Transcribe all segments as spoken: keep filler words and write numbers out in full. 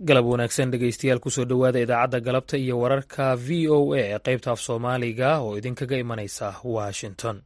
galab wanaagsan dhegaystayaal kusoo dhowaada idaacadda galabta iyo wararka v o a ee qaybta af soomaaliga oo idinkaga imanaysa washington.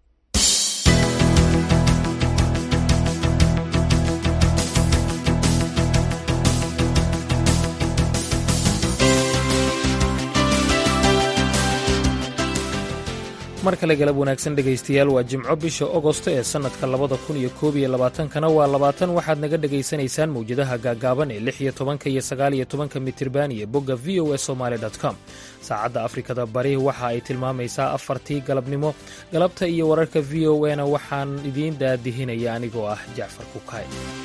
mar kale galab wanaagsan dhegaystayaal waa jimco bisha ogosto ee sannadka labada kun iyo koob iyo labaatankana waa labaatan waxaad naga dhegaysanaysaan mawjadaha gaagaaban ee lix iyo tobanka iyo sagaal iyo tobanka mitirban iyo bogga v o a somaali dot com. saacadda afrikada bari waxa ay tilmaamaysaa afartii galabnimo. galabta iyo wararka v o a na waxaan idiin daadihinaya anigoo ah jacfar kukay.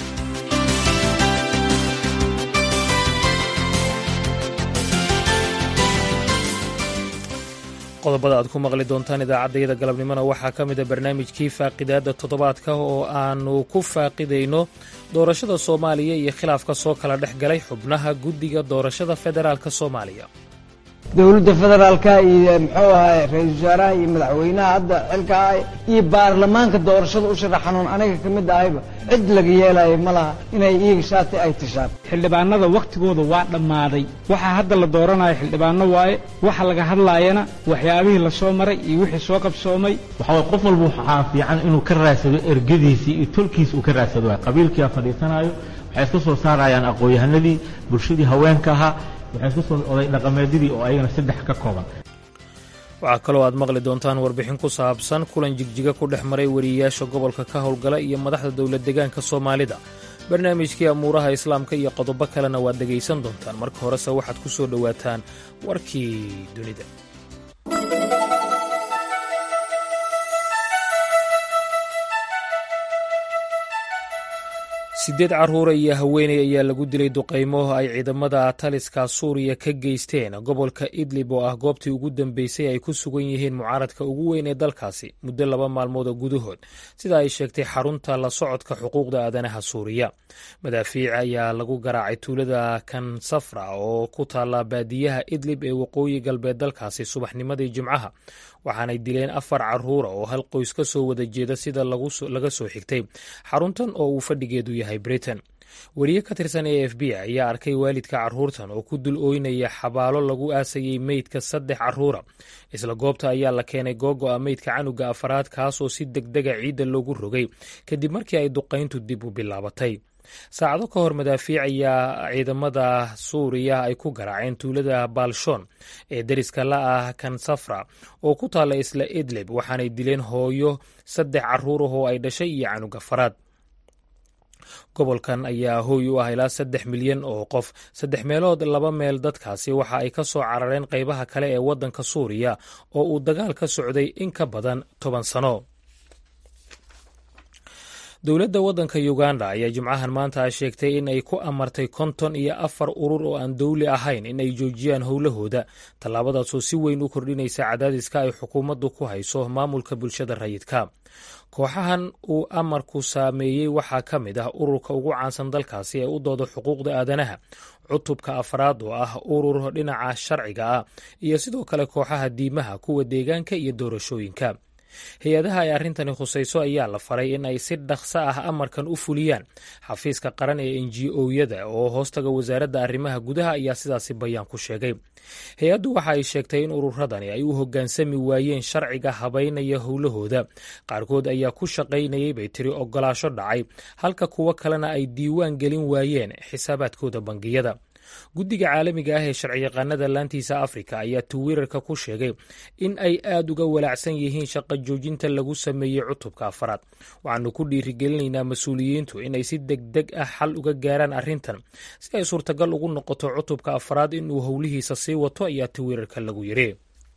qodobada aad ku maqli doontaan idaacaddayada galabnimona waxaa ka mida barnaamijkii faaqidaadda toddobaadka oo aannu ku faaqidayno doorashada soomaaliya iyo khilaafka soo kala dhex galay xubnaha guddiga doorashada federaalka soomaaliya. dowladda federaalka iyo muxuu ahaay ra-iisul wasaaraha iyo madaxweynaha hadda xilka ahay iyo baarlamaanka doorashada u sharaxanuun aniga ka mid ahayba cid laga yeelayo ma laha inay iyaga shaati ay tishaan. xildhibaanada wakhtigooda waa dhammaaday. waxaa hadda la dooranayo xildhibaano waaye. waxa laga hadlaayana waxyaabihii la soo maray iyo wixii soo qabsoomay. waxaa qof walba waxaa fiican inuu ka raadsado ergadiisii iyo tolkiis uu ka raadsado. qabiilkii fadhiisanayo waxay iska soo saarayaan aqoon-yahanadii bulshadii haweenka ahaa waxay iska soo oday dhaqameedyadii oo ayagana saddex ka kooban. waxaa kaloo aad maqli doontaan warbixin ku saabsan kulan jigjiga ku dhex maray wariyeyaasha gobolka ka howlgala iyo madaxda dowlad deegaanka soomaalida. barnaamijkii amuuraha islaamka iyo qodobo kalena waad dhegaysan doontaan. marka horese waxaad ku soo dhowaataan warkii dunida. siddeed carruura iyo haweeney ayaa lagu dilay duqaymo ay ciidamada taliska suuriya ka geysteen gobolka idlib oo ah goobtii ugu dambeysay ay ku sugan yihiin mucaaradka ugu weyn ee dalkaasi muddo laba maalmood oo gudahood, sida ay sheegtay xarunta la socodka xuquuqda aadanaha suuriya. madaafiic ayaa lagu garaacay tuulada kansafra oo ku taalla baadiyaha idlib ee waqooyi galbeed dalkaasi subaxnimadii jimcaha, waxaanay dileen afar carruura oo hal qoys ka soo wada jeeda sida laga soo xigtay xaruntan oo uu fadhigeedu yahay britain. weriye ka tirsan a f b ayaa arkay waalidka carruurtan oo ku dul ooynaya xabaalo lagu aasayey meydka saddex carruura. isla goobta ayaa la keenay googo'a meydka canuga afaraad kaasoo si degdega ciidda loogu rogay kadib markii ay duqayntu dib u bilaabatay. saacado ka hor madaafiic ayaa ciidamada suuriya ay ku garaaceen tuulada baalshoon ee deriska la ah kansafra oo ku taalla isla idlib, waxaanay dileen hooyo saddex carruur ah oo ay dhashay iyo canuga afaraad. gobolkan ayaa hooy u ah ilaa saddex milyan oo qof. saddex meelood laba meel dadkaasi waxa ay ka soo carareen qaybaha kale ee waddanka suuriya oo uu dagaal ka socday in ka badan toban sano. dowladda waddanka uganda ayaa jimcahan maanta sheegtay in ay ku amartay konton iyo afar urur oo aan dowli ahayn in ay joojiyaan howlahooda, tallaabadaasoo si weyn u kordhinaysa cadaadiska ay xukuumaddu ku hayso maamulka bulshada rayidka. kooxahan uu amarku saameeyey waxaa ka mid ah ururka ugu caansan dalkaasi ee u dooda xuquuqda aadanaha, cutubka afraad oo ah urur dhinaca sharciga ah, iyo sidoo kale kooxaha diimaha, kuwa deegaanka iyo doorashooyinka. hay-adaha ay arrintani khusayso ayaa la faray in ay si dhaqso ah amarkan u fuliyaan. xafiiska qaran ee n g o-yada oo hoostaga wasaaradda arrimaha gudaha ayaa sidaasi bayaan ku sheegay. hay-addu waxa ay sheegtay in ururadani ay u hoggaansami waayeen sharciga habaynaya howlahooda. qaarkood ayaa ku shaqaynayay bay tiri ogolaasho dhacay, halka kuwo kalena ay diiwaan gelin waayeen xisaabaadkooda bangiyada. guddiga caalamiga ah ee sharciyaqaanada laantiisa afrika ayaa twitter-ka ku sheegay in ay aad uga walaacsan yihiin shaqo joojinta lagu sameeyey cutubka afaraad. waxaanu ku dhiirigelinaynaa mas-uuliyiintu inay si degdeg ah xal uga gaaraan arrintan si ay suurtagal ugu noqoto cutubka afaraad inuu howlihiisa sii wato, ayaa twitter-ka lagu yidhi.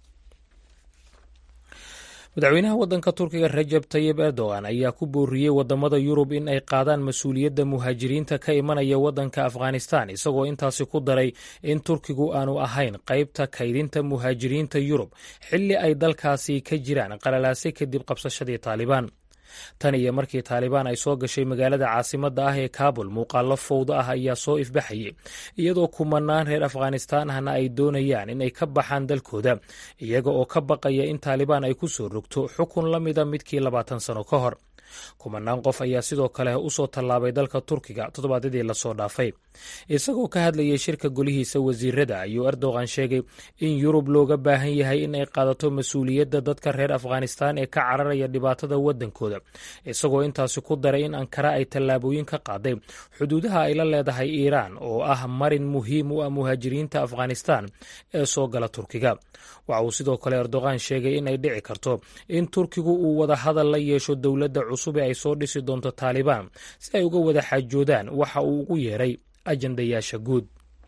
madaxweynaha waddanka turkiga rajab tayib erdogan ayaa ku booriyey waddamada yurub in ay qaadaan mas-uuliyadda muhaajiriinta ka imanaya waddanka afghanistan, isagoo intaasi ku daray in turkigu aanu ahayn qaybta kaydinta muhaajiriinta yurub xilli ay dalkaasi ka jiraan qalalaase kadib qabsashadii taalibaan. tan iyo markii taalibaan ay soo gashay magaalada caasimadda ah ee kaabul, muuqaallo fowdo ah ayaa soo ifbaxayay, iyadoo kumanaan reer afghanistaan ahna ay doonayaan inay ka baxaan dalkooda, iyaga oo ka baqaya in taalibaan ay ku soo rogto xukun la mida midkii labaatan sano ka hor. kumanaan qof ayaa sidoo kale usoo tallaabay dalka turkiga toddobaadyadii lasoo dhaafay. isagoo ka hadlayay shirka golihiisa wasiirada ayuu erdogan sheegay in yurub looga baahan yahay in ay qaadato mas-uuliyadda dadka reer afghanistan ee ka cararaya dhibaatada waddankooda, isagoo intaasi ku daray in ankara ay tallaabooyin ka qaaday xuduudaha ay la leedahay iiraan oo ah marin muhiim u ah muhaajiriinta afghanistan ee soo gala turkiga. waxa uu sidoo kale erdogan sheegay in ay dhici karto in turkigu uu wada hadal la yeesho dowladda cusub ee ay soo dhisi doonto taalibaan si ay uga wada xaajoodaan waxa uu ugu yeeray ajandayaasha guud.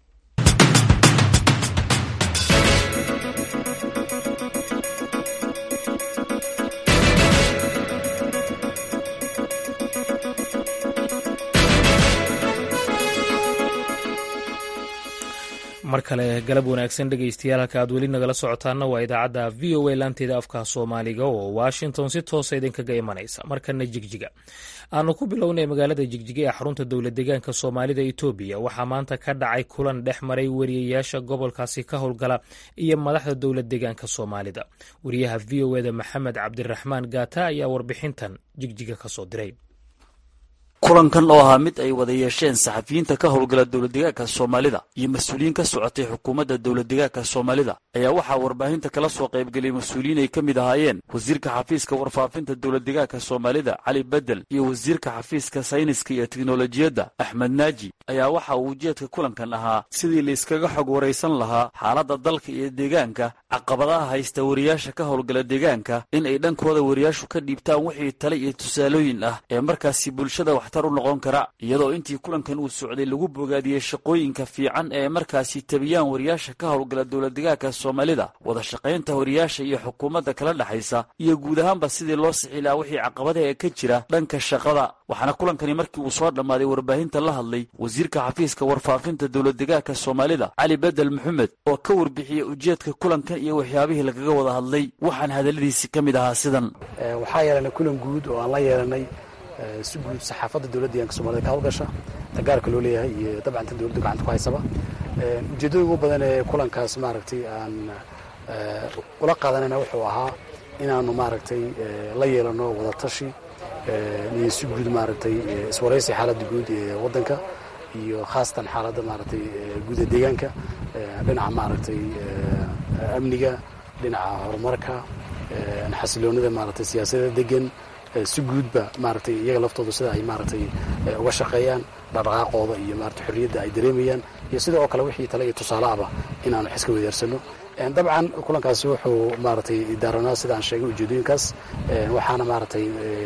mar kale galab wanaagsan dhegaystayaal, halka aad weli nagala socotaana waa idaacadda v o a laanteeda afka soomaaliga oo washington si toosa idinkaga imanaysa. markana jigjiga aanu ku bilownay magaalada jigjiga ee xarunta dowlad deegaanka soomaalida etoobiya waxaa maanta ka dhacay kulan dhex maray wariyayaasha gobolkaasi ka howlgala iyo madaxda dowlad deegaanka soomaalida. wariyaha v o eda maxamed cabdiraxmaan gaata ayaa warbixintan jigjiga ka soo diray. kulankan oo ahaa mid ay wada yeesheen saxafiyiinta ka howlgala dowladdeegaanka soomaalida iyo mas-uuliyiin ka socotay xukuumadda dowladdeegaanka soomaalida ayaa waxaa warbaahinta kala soo qaybgeliyay mas-uuliyiin ay ka mid ahaayeen wasiirka xafiiska warfaafinta dowladdeegaanka soomaalida cali bedel iyo wasiirka xafiiska sayniska iyo teknolojiyadda axmed naaji. ayaa waxa uu ujeedka kulankan ahaa sidii la iskaga xog waraysan lahaa xaaladda dalka iyo deegaanka, caqabadaha haysta wariyaasha ka howlgala deegaanka, in ay dhankooda wariyaashu ka dhiibtaan wixii tale iyo tusaalooyin ah ee markaasi bulshada waxtar u noqon kara, iyadoo intii kulankan uu socday lagu bogaadiyey shaqooyinka fiican ee markaasi tabiyaan wariyaasha ka howlgala dowladdeegaanka soomaalida, wada shaqaynta wariyaasha iyo xukuumadda kala dhexaysa, iyo guud ahaanba sidii loo sixi lahaa wixii caqabadaha ee ka jira dhanka shaqada. waxaana kulankani markii uu soo dhammaaday warbaahinta la hadlay wasiirka xafiiska warfaafinta dowladdeegaanka soomaalida cali bedel maxamed oo ka warbixiyey ujeedka kulankan iyo waxyaabihii lagaga wada hadlay. waxaan hadalladiisi ka mid ahaa sidan. waxaa yeelanay kulan guud oo aan la yeelanay si guud saxaafadda dowladda deegaanka soomaalida ka howlgasha tagaarka loo leeyahay iyo dabcan tan dowladdu gacanta ku haysaba. ujeeddada ugu badan ee kulankaas maaragtay aan ula qaadanayna wuxuu ahaa inaanu maaragtay la yeelano wadatashi iyo si guud maaragtay iswaraysi xaaladda guud ee waddanka iyo khaasatan xaaladda maaragtay guud ee deegaanka, dhinaca maaragtay amniga, dhinaca horumarka, xasiloonida maaragtay siyaasadda degan, si guudba maaragtay iyaga laftooda sida ay maaragtay uga shaqeeyaan dhaqdhaqaaqooda iyo maaragtay xorriyadda ay dareemayaan, iyo sidoo kale wixii tale iyo tusaale ahba inaanu xiska wadaarsano. dabcan kulankaasi wuxuu maaragtay daaranaa sida aan sheegay ujeedooyinkaas, waxaana maaragtay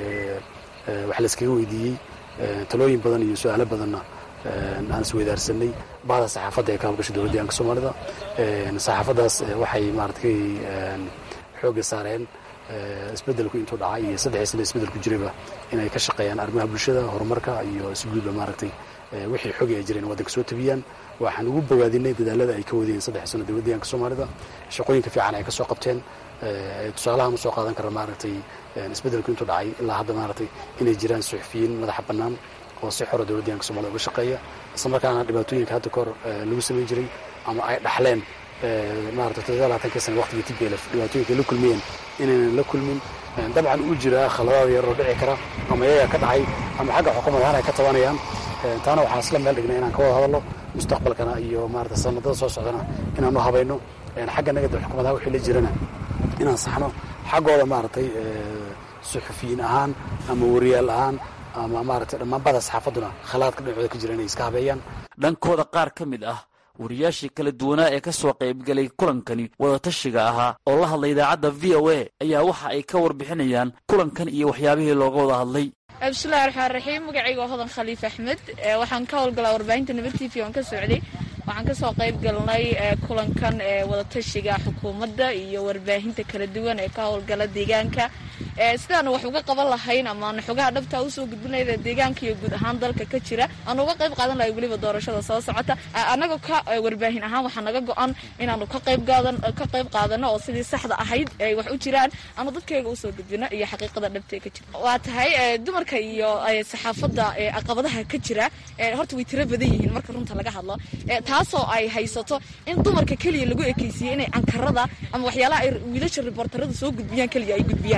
wax la iskaga weydiiyey talooyin badan iyo su-aalo badanna aan isweydaarsanay bahda saxaafadda ee ka howlgasha dowladda deegaanka soomaalida. saxaafaddaas waxay maaragtay xoogga saareen isbeddelku intuu dhacay iyo saddexii sano isbeddelku jirayba inay ka shaqeeyaan arrimaha bulshada, horumarka iyo si guudba maaragtay wixii xogi ay jireen waddanka soo tabiyaan. waxaan ugu bogaadinay dadaalada ay ka wadeen saddex sano dowladda deegaanka soomaalida, shaqooyinka fiican ay ka soo qabteen. tusaalaha ma soo qaadan kara maaragtay isbeddelku intuu dhacay ilaa hadda maaragtay inay jiraan suxufiyiin madaxa bannaan oo si xora dowladda deegaanka soomaalida uga shaqeeya, isla markaana dhibaatooyinka hadda kahor lagu samayn jiray ama ay dhaxleen maaragtay toddoba labaatanka sano waqtigii T P L F dhibaatooyinka ay la kulmiyeen inaynan la kulmin. dabcan uu jiraa khaladaad yar oo dhici kara ama iyaga ka dhacay ama xagga xukuumadahaan ay ka tabanayaan. taana waxaan isla meel dhignay inaan ka wada hadalno mustaqbalkana iyo maaragtay sanadada soo socdana inaanu habayno. xagga nagada xukuumadaha wixii la jirana inaan saxno, xaggooda maaragtay suxufiyiin ahaan ama wariyaal ahaan ama maaragtay dhammaan bada saxaafadduna khalaadka dhinacooda ka jira inay iska habeeyaan. dhankooda qaar ka mid ah wariyaashii kala duwanaa ee ka soo qaybgalay kulankani wadatashiga ahaa oo la hadlay idaacadda v o a ayaa waxa ay ka warbixinayaan kulankan iyo waxyaabihii looga wada hadlay. bismillahi raxmaan raxiim. magacayga waa hodan khaliif axmed, waxaan ka howlgalaa warbaahinta nabad t v oon ka socday. waxaan kasoo qayb galnay kulankan wadatashiga xukuumadda iyo warbaahinta kala duwan ee ka howlgala deegaanka, sidaanu wax uga qaban lahayn ama aanu xogaha dhabtaa usoo gudbinayda deegaanka iyo guud ahaan dalka ka jira aanu uga qayb qaadan lahay weliba doorashada soo socota. annagoo ka warbaahin ahaan waxaa naga go-an inaanu ka qayb qaadan ka qayb qaadano oo sidii saxda ahayd ay wax u jiraan aanu dadkayga usoo gudbino iyo xaqiiqada dhabtee ka jira. waa tahay dumarka iyo saxaafadda caqabadaha ka jira horta way tiro badan yihiin marka runta laga hadlo, taasoo ay haysato in dumarka keliya lagu ekeysiiyey inay ankarada ama waxyaalaha ay wiilasha riboortarada soo gudbiyaan keliya ay gudbiyaan. taas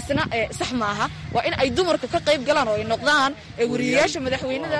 taasna sax maaha waa in ay dumarku ka qayb galaan oo ay noqdaan wariyayaasha madaxweynada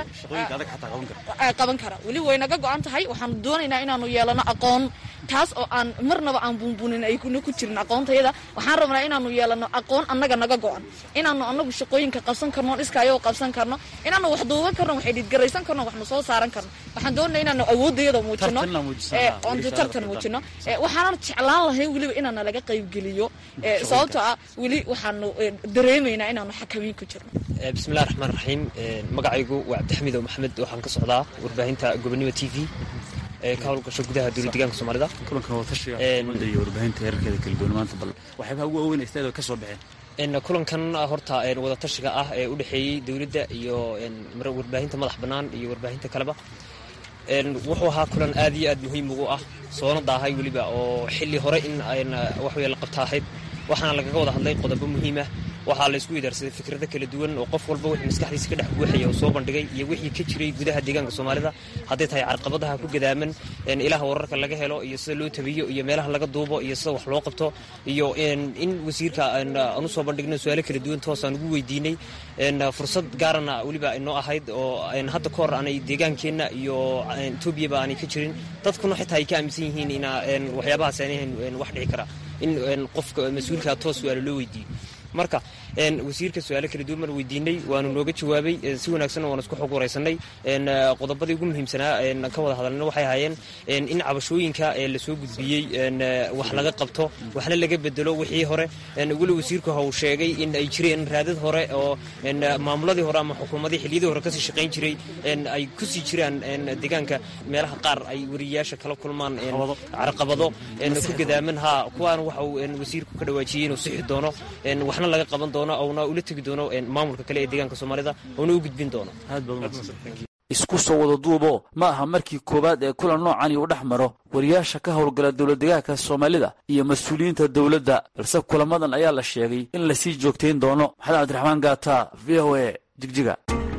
qaban kara weli way naga go'an tahay waxaan doonaynaa inaanu yeelano aqoon taas oo aan marnaba aan buunbuunin ay kuna ku jirin aqoontayada waxaan rabnaa inaanu yeelano aqoon annaga naga go'an inaanu annagu shaqooyinka qabsan karno iskaayoo qabsan karno inaanu wax duuban karno wax editgaraysan karno waxnu soo saaran karno waxaan doonaynaa inaanu awoodayada muujino oon tartan muujino waxaanan jeclaan lahayn weliba inaana laga qaybgeliyo sababtoo ah weli waxaanu dareemaynaa inaanu xakamiin ku jirno bismillahi raxmaan raxiim magacaygu waa cabdixamiid maxamed waxaan ka socdaa warbaahinta gobonimo t v ka howlgasho gudaha dowlad deegaanka soomaalida kulanka wadatashiga iyo warbaahinta heerarkeeda kala duwan maanta bal waxyaabaha ugu waaweyn istaada ka soo baxeen kulankan horta wadatashiga ah ee u dhexeeyey dowladda iyo warbaahinta madax bannaan iyo warbaahinta kaleba wuxuu ahaa kulan aad iyo aad muhiim ugu ah soona daahay weliba oo xilli hore in waxwey la qabta ahayd waxaana lagaga wada hadlay qodobo muhiimah waxaa la isku idaarsaday fikrado kala duwan oo qof walba wixii maskaxdiisa ka dhex buuxaya oo soo bandhigay iyo wixii ka jiray gudaha deegaanka soomaalida hadday tahay carqabadaha ku gadaaman ilaha wararka laga helo iyo sida loo tabiyo iyo meelaha laga duubo iyo sida wax loo qabto iyo in wasiirka aan u soo bandhigno su'aalo kala duwan toos aan ugu weydiinay fursad gaarana weliba inoo ahayd oo hadda ka hor aanay deegaankeenna iyo etoobiyaba aanay ka jirin dadkuna xitaa ay ka aaminsan yihiin in waxyaabahaas aanay wax dhici kara in qofka mas-uulka toos su'aalo loo weydiiyo marka wasiirka su'aalo kala duwan baan weydiinay waanu nooga jawaabay si wanaagsan waan isku xog waraysanay qodobadii ugu muhiimsanaa ka wada hadalna waxay ahaayeen in cabashooyinka la soo gudbiyey wax laga qabto waxna laga bedelo wixii hore weli wasiirku ha uu sheegay in ay jireen raadad hore oo maamuladii hore ama xukuumadii xilliyadii hore kasii shaqayn jiray ay ku sii jiraan deegaanka meelaha qaar ay wariyayaasha kala kulmaan carqabado ku gadaaman ha kuwaan waxa uu wasiirku ka dhawaajiyey inuu sixi doono waxna laga qaban doono oona ula tegi doono maamulka kale ee deegaanka soomaalida oona u gudbin doono isku soo wada duubo ma aha markii koowaad ee kulan noocani uu dhex maro wariyaasha ka howlgala dowlad deegaanka soomaalida iyo mas-uuliyiinta dowladda balse kulamadan ayaa la sheegay in lasii joogtayn doono maxamed cabdiraxmaan gaata v o a jigjiga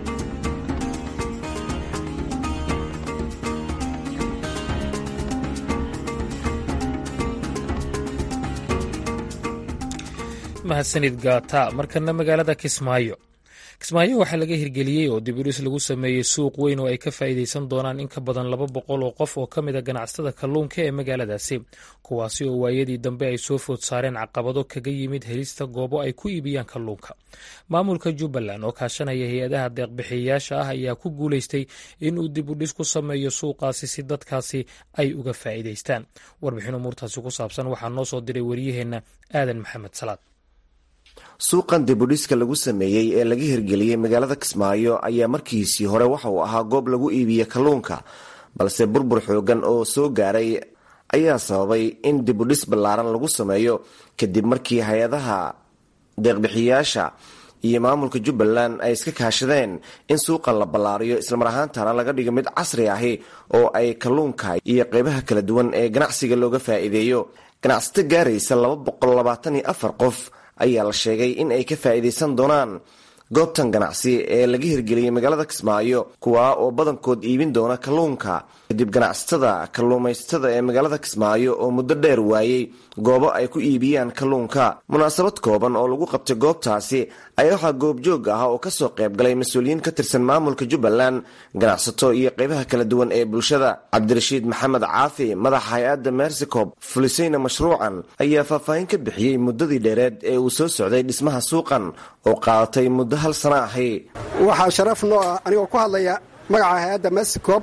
mahadsanid gaata markana magaalada kismaayo kismaayo waxaa laga hirgeliyey oo dibudhis lagu sameeyey suuq weyn oo ay ka faa'iidaysan doonaan in ka badan laba boqol oo qof oo ka mid a ganacsatada kalluunka ee magaaladaasi kuwaasi oo waayadii dambe ay soo food saareen caqabado kaga yimid helista goobo ay ku iibiyaan kalluunka maamulka jubbaland oo kaashanaya hay-adaha deeqbixiyayaasha ah ayaa ku guulaystay inuu dibudhis ku sameeyo suuqaasi si dadkaasi ay uga faa'iidaystaan warbixin umuurtaasi ku saabsan waxaa noo soo diray wariyaheenna aadan maxamed salaad suuqan dibudhiska lagu sameeyey ee laga hirgeliyey magaalada kismaayo ayaa markiisii hore waxa uu ahaa goob lagu iibiye kalluunka balse burbur xoogan oo soo gaaray ayaa sababay in dibudhis ballaaran lagu sameeyo kadib markii hay-adaha deeqbixiyayaasha iyo maamulka jubbaland ay iska kaashadeen in suuqan la ballaariyo islamar ahaantana laga dhigo mid casri ahi oo ay kalluunka iyo qeybaha kala duwan ee ganacsiga looga faa'iideeyo ganacsato gaaraysa laba boqol labaatan iyo afar qof ayaa la sheegay in ay ka faa'iidaysan doonaan goobtan ganacsi ee laga hirgeliyey magaalada kismaayo kuwaa oo badankood iibin doona kalluunka kadib ganacsatada kalluumaysatada ee magaalada kismaayo oo muddo dheer waayey goobo ay ku iibiyaan kalluunka munaasabad kooban oo lagu qabtay goobtaasi ayaa waxaa goobjoog ah oo kasoo qayb galay mas-uuliyiin ka tirsan maamulka jubbaland ganacsato iyo qeybaha kala duwan ee bulshada cabdirashiid maxamed caafi madaxa hay-adda mersikob fulisayna mashruucan ayaa faahfaahin ka bixiyey muddadii dheereed ee uu soo socday dhismaha suuqan oo qaadatay muddo hal sana ahi waxaa sharaf noo ah anigoo ku hadlaya magaca hay-adda mersikob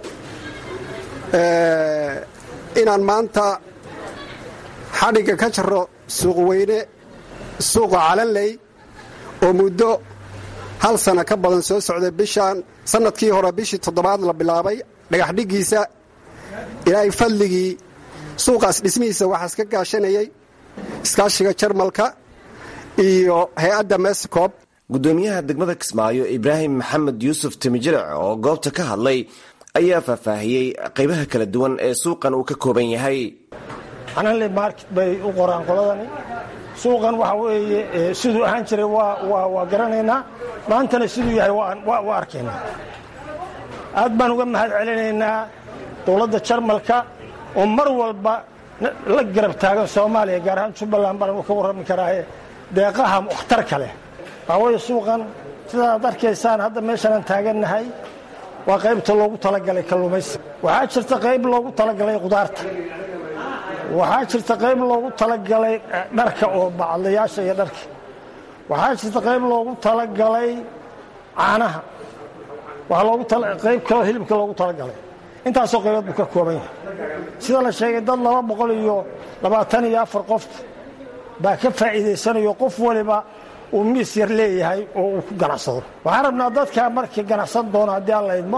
inaan maanta xadhigga ka jaro suuq weyne suuqa calanley oo muddo hal sana ka badan soo socday bishaan sannadkii hore bishii toddobaad la bilaabay dhagaxdhiggiisa ilaahay fadligii suuqaas dhismihiisa waxaas ka gaashanayay iskaashiga jarmalka iyo hay-adda mersikob gudoomiyaha degmada kismaayo ibraahim maxamed yuusuf timijiric oo goobta ka hadlay ayaa faahfaahiyey qaybaha kala duwan ee suuqan uu ka kooban yahay calanley market bay u qoraan qoladani suuqan waxa weeye siduu ahaan jiray waa garanaynaa maantana siduu yahay waa arkaynaa aad baan uga mahad celinaynaa dowladda jarmalka oo mar walba la garab taagan soomaaliya gaar ahaan jubbaland baan ka warrami karaaye deeqaha mukhtarka leh waaweye suuqan sidaad arkaysaan hadda meeshanaan taagannahay waa qaybta loogu talagalay kalluumaysi waxaa jirta qayb loogu talagalay qudaarta waxaa jirta qayb loogu talagalay dharka oo bacadlayaasha iyo dharka waxaa jirta qayb loogu talagalay caanaha waxaa loogu qayb kaloo hilibka loogu talagalay intaasoo qaybood buu ka kooban yahay sida la sheegay dad laba boqol iyo labaatan iyo afar qof baa ka faa'iidaysanayo qof waliba uu miis yar leeyahay oo uu ku ganacsado waxaan rabnaa dadkaa markii ganacsan doona haddii aan la idmo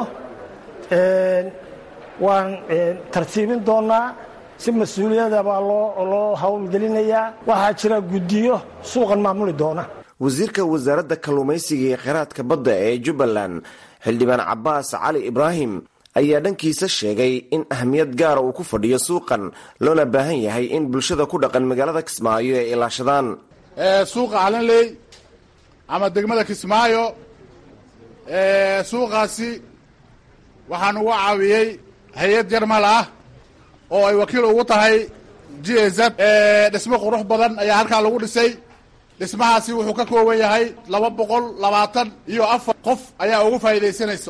waan tartiibin doonnaa si mas-uuliyada baa loo howlgelinayaa waxaa jira guddiyo suuqan maamuli doona wasiirka wasaaradda kalluumaysiga iyo kheyraadka badda ee jubbaland xildhibaan cabbaas cali ibraahim ayaa dhankiisa sheegay in ahmiyad gaara uu ku fadhiyo suuqan loona baahan yahay in bulshada ku dhaqan magaalada kismaayo ay ilaashadaan suuqa calanley ama degmada kismaayo suuqaasi waxaan uga caawiyey hay-ad jarmal ah oo ay wakiil ugu tahay g z dhismo qurux badan ayaa halkaa lagu dhisay dhismahaasi wuxuu ka kooban yahay laba boqol labaatan iyo afar qof ayaa ugu faa'iidaysanayso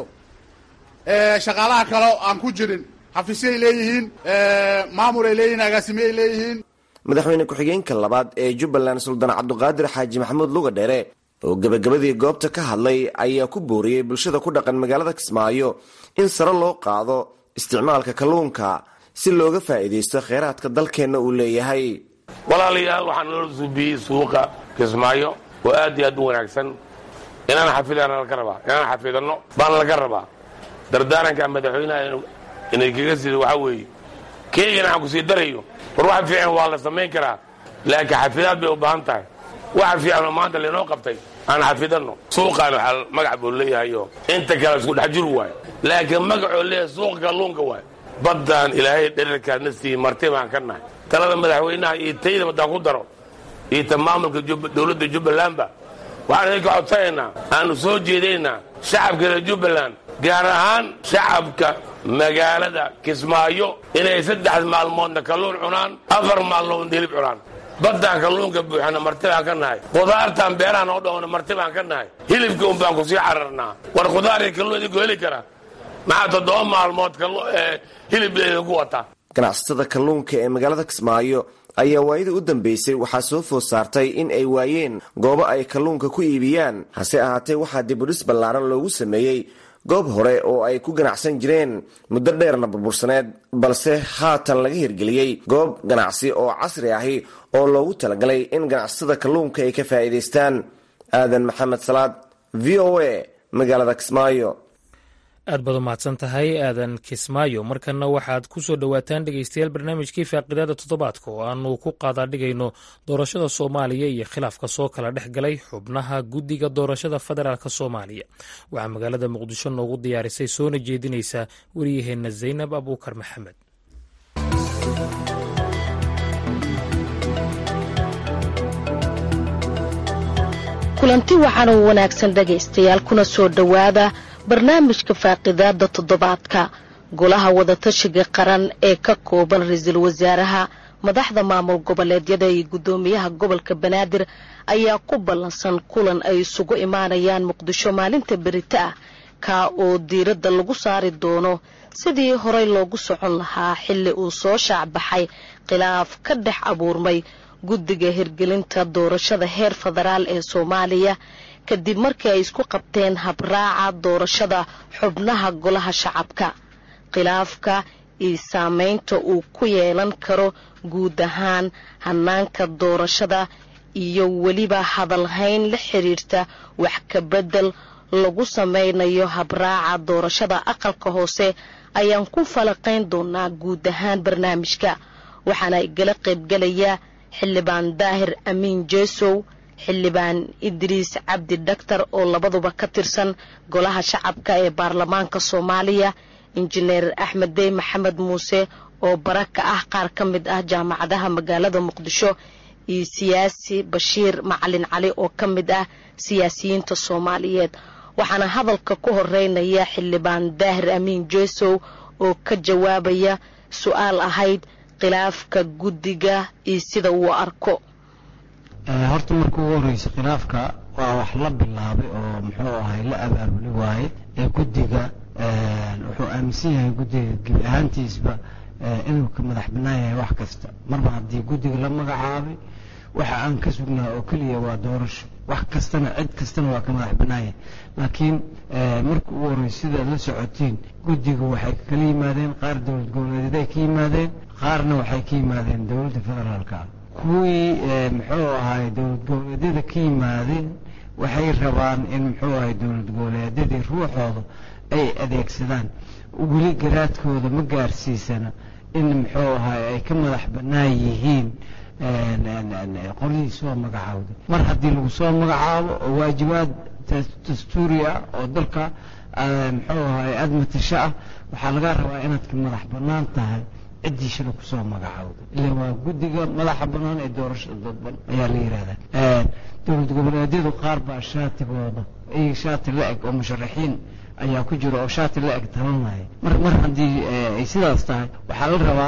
shaqaalaha kale aan ku jirin xafiisyay leeyihiin maamul ay leeyihiin agaasime ay leeyihiin madaxweyne ku-xigeenka labaad ee jubbaland suldaan cabduqaadir xaaji maxamuud luga dheere oo gebagabadii goobta ka hadlay ayaa ku booriyey bulshada ku dhaqan magaalada kismaayo in sare loo qaado isticmaalka kalluunka si looga faa'iidaysto kheyraadka dalkeenna uu leeyahay walaalayaal waxaan noo suubiyey suuqa kismaayo oo aad iyo aad u wanaagsan inaan xafidana laga rabaa inaan xafidanno baan laga rabaa dardaaranka madaxweynaha inay kaga sido waxaa weeye keygana aan ku sii darayo war waxa fiican waa la samayn karaa laakiin xafidaad bay u baahan tahay waxa fiican oo maanta laynoo qabtay aan xafidanno suuqaan waxaa magac buu leeyahayo inta kale isku dhex jir waayo laakiin magacoo leeyahay suuqa kalluunka waayo baddaan ilaahay dherarkaad na siiyey marti baan ka nahay talada madaxweynaha iyo tayda baddaan ku daro iyo ta maamulka dowladda jubbalandba waxaan idinka codsanaynaa aanu soo jeedaynaa shacabka reer jubbaland gaar ahaan shacabka magaalada kismaayo inay saddex maalmoodna kalluun cunaan afar maalmoodna hilib cunaan baddaan kalluunka buuxana marti baan ka nahay qudaartaan beerahan oo dhowna marti baan ka nahay hilibka un baan ku sii cararnaa war qudaar iyo kalluun idinku heli kara maxaa toddoba maalmood hilib idinku wataa ganacsatada kalluunka ee magaalada kismaayo ayaa waayadii u dambeysay waxaa soo food saartay in ay waayeen goobo ay kalluunka ku iibiyaan hase ahaatee waxaa dibudhis ballaaran loogu sameeyey goob hore oo ay ku ganacsan jireen muddo dheerna burbursaneed balse haatan laga hirgeliyey goob ganacsi oo casri ahi oo loogu talagalay in ganacsatada kalluunka ay ka faa'iidaystaan aadan maxamed salaad v o a magaalada kismaayo aad baad u mahadsan tahay aadan kismaayo markana waxaad ku soo dhowaataan dhegeystayaal barnaamijkii faaqidaada toddobaadka oo aanu ku qaadaadhigayno doorashada soomaaliya iyo khilaafka soo kala dhex galay xubnaha guddiga doorashada federaalk soomaaliya waxaa magaalada muqdisho noogu diyaarisay soona jeedinaysa wariyaheenna zaynab abuukar maxamed kulanti waxaana wanaagsan dhegaystayaal kuna soo dhowaada barnaamijka faaqidaada toddobaadka golaha wadatashiga qaran ee ka kooban ra-iisul wasaaraha madaxda maamul goboleedyada iyo guddoomiyaha gobolka banaadir ayaa ku ballansan kulan ay isugu imaanayaan muqdisho maalinta berita ah kaa oo diiradda lagu saari doono sidii horey loogu socon lahaa xilli uu soo shaacbaxay khilaaf ka dhex abuurmay guddiga hirgelinta doorashada heer federaal ee soomaaliya kadib markii ay isku qabteen habraaca doorashada xubnaha golaha shacabka khilaafka iyo saameynta uu ku yeelan karo guud ahaan hanaanka doorashada iyo weliba hadalhayn la xiriirta wax ka bedel lagu sameynayo habraaca doorashada aqalka hoose ayaan ku falaqayn doonaa guud ahaan barnaamijka waxaana igala qaybgalaya xildhibaan daahir amiin jeesow xildhibaan idriis cabdi dhaktar oo labaduba ka tirsan golaha shacabka ee baarlamaanka soomaaliya injineer axmed dey maxamed muuse oo bara ka ah qaar ka mid ah jaamacadaha magaalada muqdisho iyo siyaasi bashiir macalin cali oo ka mid ah siyaasiyiinta soomaaliyeed waxaana hadalka ku horeynaya xildhibaan daahir amiin jeesow oo ka jawaabaya su-aal ahayd khilaafka guddiga iyo sida uu arko horta marka ugu horeysa khilaafka waa wax la bilaabay oo muxuu ahay la abaabuli waaye ee guddiga wuxuu aaminsan yahay guddiga gebi ahaantiisba inuu ka madax bannaan yahay wax kasta marba haddii guddiga la magacaabay waxa aan ka sugnaa oo keliya waa doorasho wax kastana cid kastana waa ka madax bannaan yahay laakiin marka ugu horeysa sidaad la socotiin guddigu waxay kala yimaadeen qaar dowlad goboleedyada ka yimaadeen qaarna waxay ka yimaadeen dowladda federaalka kuwii muxuu ahay dowlad goboleedyada ka yimaadeen waxay rabaan in muxuu ahay dowlad goboleedyadii ruuxooda ay adeegsadaan weli garaadkooda ma gaarsiisana in muxuu ahay ay ka madax bannaan yihiin qolihii soo magacaawday mar haddii lagu soo magacaabo oo waajibaad dastuuri ah oo dalka muxuu ahay admatasho ah waxaa laga rabaa inaad ka madax bannaan tahay ciddii shala kusoo magacaawday ila waa guddiga madaxa bannaan ee doorashada dadban ayaa la yidhahdaa dowlad goboleedyadu qaar baa shaatigooda iyaga shaati la eg oo musharaxiin ayaa ku jira oo shaati la eg talanaya mar mar haddii ay sidaas tahay waxaa la rabaa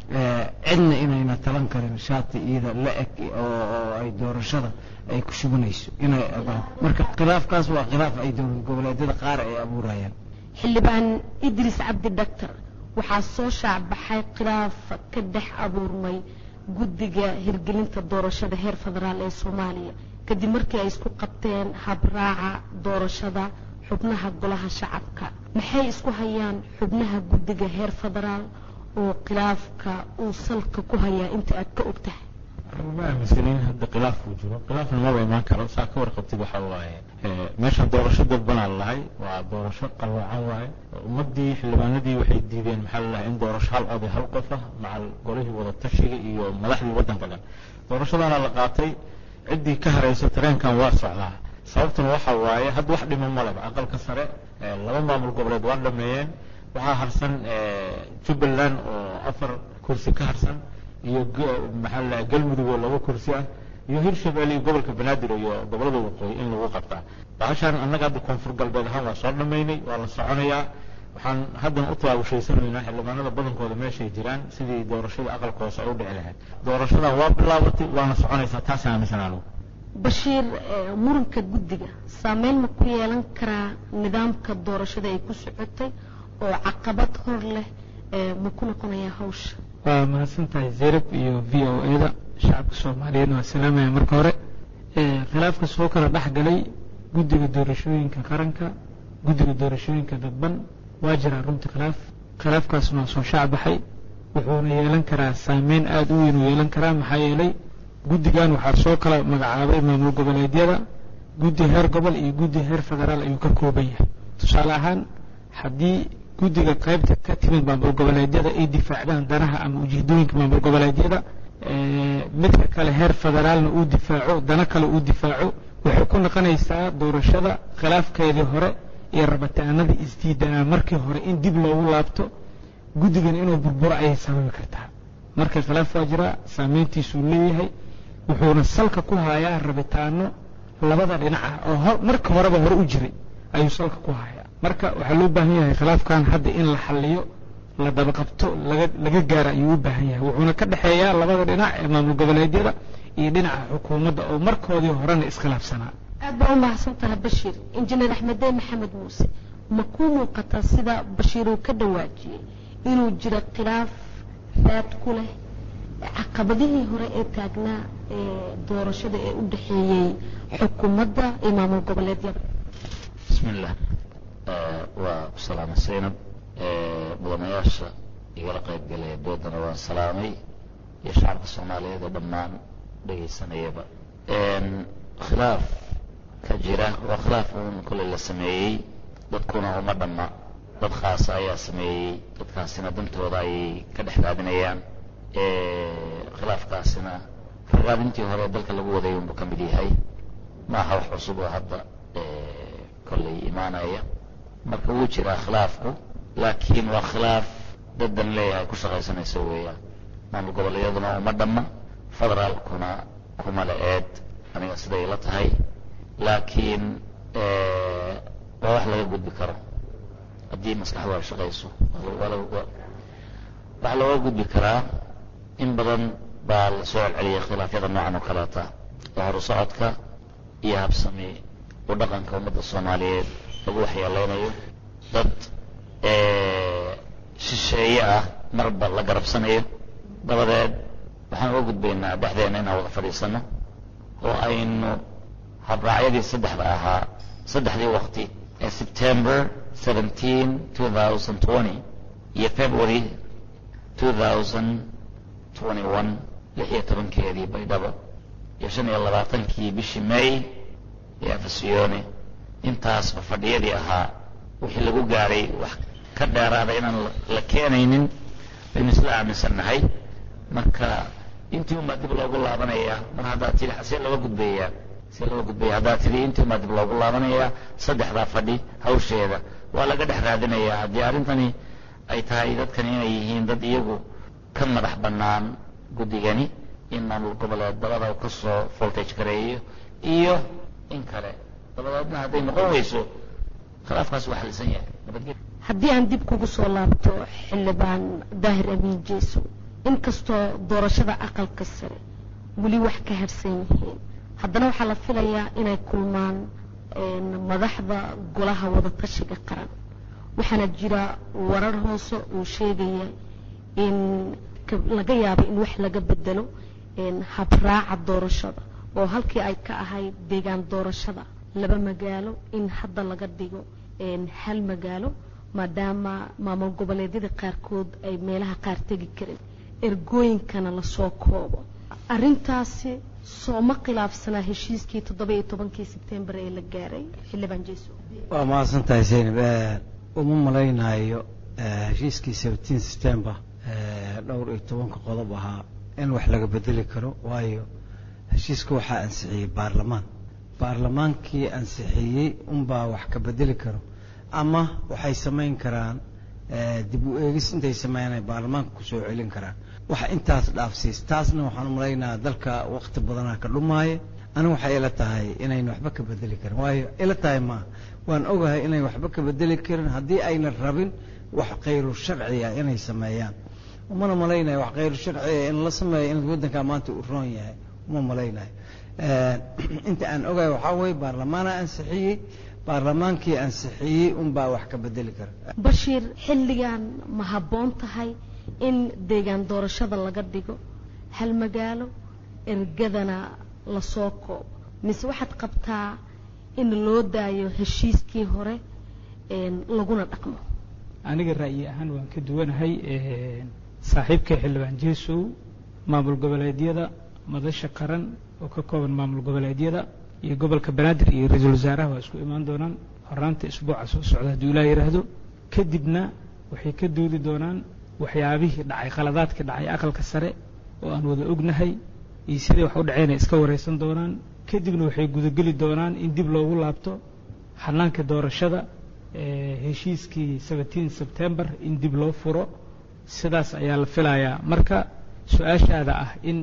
cidna inayna talan karin shaati iyada la eg oo ay doorashada ay ku shubanayso inay marka khilaafkaas waa khilaaf ay dowlad goboleedyada qaar ay abuurayaan. xildhibaan idris cabdi dhaktar waxaa soo shaacbaxay khilaaf ka dhex abuurmay guddiga hirgelinta doorashada heer federaal ee soomaaliya kadib markii ay isku qabteen habraaca doorashada xubnaha golaha shacabka maxay isku hayaan xubnaha guddiga heer federaal oo khilaafka uu salka ku hayaa inta aad ka og tahay ma aaminsanin hadda khilaaf uu jiro khilaafna maba imaan karo saa ka warqabtid waxaa waaye meeshan doorasho dadbanaa lalahay waa doorasho qalwacan waaye ummadii xildhibaanadii waxay diideen maxaa lalahay in doorasho hal oday hal qof ah macal golihii wada tashiga iyo madaxdii waddanka dhan doorashadaana la qaatay ciddii ka harayso tareenkan waa socdaa sababtuna waxaa waaye hadda wax dhiman malaba aqalka sare laba maamul goboleed waa dhameeyeen waxaa harsan jubbaland oo afar kursi ka harsan iyo maxaa la galmudug oo laba kursi ah iyo hirshabelle iyo gobolka banaadir iyo gobolada waqooyi in lagu qabtaa bahashaan annaga hadda koonfur galbeed ahaan waa soo dhammaynay waa la soconayaa waxaan haddana u tabaabushaysanaynaa xildhibaanada badankooda meeshay jiraan sidii doorashada aqalka hoose ay u dhici lahayd doorashadan waa bilaabatay waana soconaysaa taasaan aaminsanaa anugu bashiir muranka guddiga saameyn ma ku yeelan karaa nidaamka doorashada ay ku socotay oo caqabad hor leh ma ku noqonayaa hawsha waa mahadsantahay zeyrab iyo v o eda shacabka soomaaliyeedna waa salaamaya marka hore khilaafka soo kala dhex galay guddiga doorashooyinka qaranka guddiga doorashooyinka dadban waa jiraa runtii khilaaf khilaafkaasna waa soo shaacbaxay wuxuuna yeelan karaa saameyn aada u weyn uu yeelan karaa maxaa yeelay guddigan waxaa soo kala magacaabay maamul goboleedyada guddi heer gobol iyo guddi heer federaal ayuu ka kooban yahay tusaale ahaan haddii guddiga qaybta ka timid maamul goboleedyada ay difaacdaan danaha ama ujeedooyinka maamul goboleedyada midka kale heer federaalna uu difaaco dana kale uu difaaco waxay ku noqonaysaa doorashada khilaafkeedii hore iyo rabitaanadii isdiidanaa markii hore in dib loogu laabto guddigan inuu burburo ayay sababi kartaa marka khilaaf waa jira saameyntiisuu leeyahay wuxuuna salka ku hayaa rabitaano labada dhinaca oo marka horeba hore u jiray ayuu salka ku hayaa marka waxaa loo baahan yahay khilaafkan hadda in la xalliyo la dabaqabto laga laga gaaro ayuu u baahan yahay wuxuuna ka dhexeeyaa labada dhinac ee maamul goboleedyada iyo dhinaca xukuumadda oo markoodii horena iskhilaafsanaa aad baa u mahadsantahay bashiir injineer axmedee maxamed muuse ma ku muuqataa sida bashiir uu ka dhawaajiyey inuu jiro khilaaf raad ku leh caqabadihii hore ee taagnaa ee doorashada ee u dhexeeyey xukuumadda iyo maamul goboleedyada bismillah waa ku salaamay zaynab mudanayaasha igala qayb galaya doodana waan salaamay iyo shacabka soomaaliyeed oo dhammaan dhegaysanayaba khilaaf ka jira waa khilaaf uun kolley la sameeyey dadkuna uma dhamma dad khaasa ayaa sameeyey dadkaasina dantooda ayay ka dhex raadinayaan khilaafkaasina ragaadintii hore dalka lagu waday unbuu ka mid yahay ma aha wax cusub oo hadda kolley imaanaya marka wuu jiraa khilaafku laakiin waa khilaaf daddan leeyahay ku shaqaysanaysa weeyaan maamul goboleedyaduna uma dhamma federaalkuna kuma la eed aniga siday la tahay laakiin waa wax laga gudbi karo haddii maskaxdu ay shaqayso waxaa looga gudbi karaa in badan baa la soo celceliyay khilaafyada noocan oo kaleeta horu socodka iyo habsami u dhaqanka ummadda soomaaliyeed lagu waxyeeleynayo dad shisheeye ah marba la garabsanayo. dabadeed waxaan uga gudbaynaa dhexdeena inaan wada fadhiisano oo aynu habraacyadii saddexda ahaa saddexdii waqti ee September seventeen twenty twenty iyo February twenty twenty-one lix iyo tobankeedii baydhabo iyo shan iyo labaatankii bishii May ee Afasiyone intaasba fadhiyadii ahaa wixii lagu gaaray wax ka dheeraaday inaan la keenaynin baynu isla aaminsannahay. marka intii uma dib loogu laabanayaa mar haddaa tiri xasee looga gudbayaa see looga gudbaya haddaa tiri intii uma dib loogu laabanayaa saddexdaa fadhi hawsheeda waa laga dhex raadinayaa haddii arrintani ay tahay dadkani inay yihiin dad iyagu ka madax bannaan guddigani in maamul goboleed dabada uu ka soo voltage gareeyo iyo in kale dabadeedna hadday noqon weyso khilaafkaas waa xalisan yahay nabadgelyo. haddii aan dib kugu soo laabto xildhibaan daahir amiin jeeso inkastoo doorashada aqalka sare weli wax ka harsan yihiin haddana waxaa la filayaa inay kulmaan madaxda golaha wadatashiga qaran waxaana jira warar hoose uu sheegaya in laga yaabo in wax laga bedelo habraaca doorashada oo halkii ay ka ahayd deegaan doorashada laba magaalo in hadda laga dhigo hal magaalo maadaama maamul goboleedyada qaarkood ay meelaha qaar tegi karin ergooyinkana la soo koobo. arrintaasi soo ma khilaafsanaa heshiiskii toddoba iyo tobankii September ee la gaaray xildhibaan jeeso? waa mahadsantahay Zaynab. uma malaynayo heshiiskii seventeen September dhowr iyo tobanka qodob ahaa in wax laga bedeli karo waayo heshiiska waxaa ansixiyey baarlamaan baarlamaankii ansixiyey unbaa wax ka bedeli karo ama waxay samayn karaan dib u eegis intay sameeyaan baarlamaanka ku soo celin karaan waxa intaas dhaafsiis taasna waxaan u maleynayaa dalka waqti badan ka dhumaaye anigu waxay ila tahay inay waxba ka bedeli karin waayo ila tahay ma waan ogahay inay waxba ka bedeli karin haddii ayna rabin wax khayru sharci ah inay sameeyaan. uma maleynayo wax khayru sharci ah in la sameeyo in wadanka maanta uu roon yahay uma maleynayo. inta aan ogahay waxa way baarlamaana ansixiyey baarlamaankii ansixiyey unbaa wax ka bedeli kara. bashiir xilligan ma habboon tahay in deegaan doorashada laga dhigo hal magaalo ergadana la soo koobo mise waxaad qabtaa in loo daayo heshiiskii hore laguna dhaqmo? aniga ra'yi ahaan waan ka duwanahay saaxiibka xildhibaan jeesow maamul goboleedyada madasha qaran oo ka kooban maamul goboleedyada iyo gobolka banaadir iyo ra'iisul wasaaraha waa isku imaan doonaan horaanta isbuuca soo socda haddii ilaahay yiraahdo kadibna waxay ka doodi doonaan waxyaabihii dhacay qaladaadka dhacay aqalka sare oo aan wada ognahay iyo sidii wax u dhaceen iska wareysan doonaan kadibna waxay gudageli doonaan in dib loogu laabto xanaanka doorashada heshiiskii seventeen September in dib loo furo sidaas ayaa la filayaa. marka su-aashaada ah in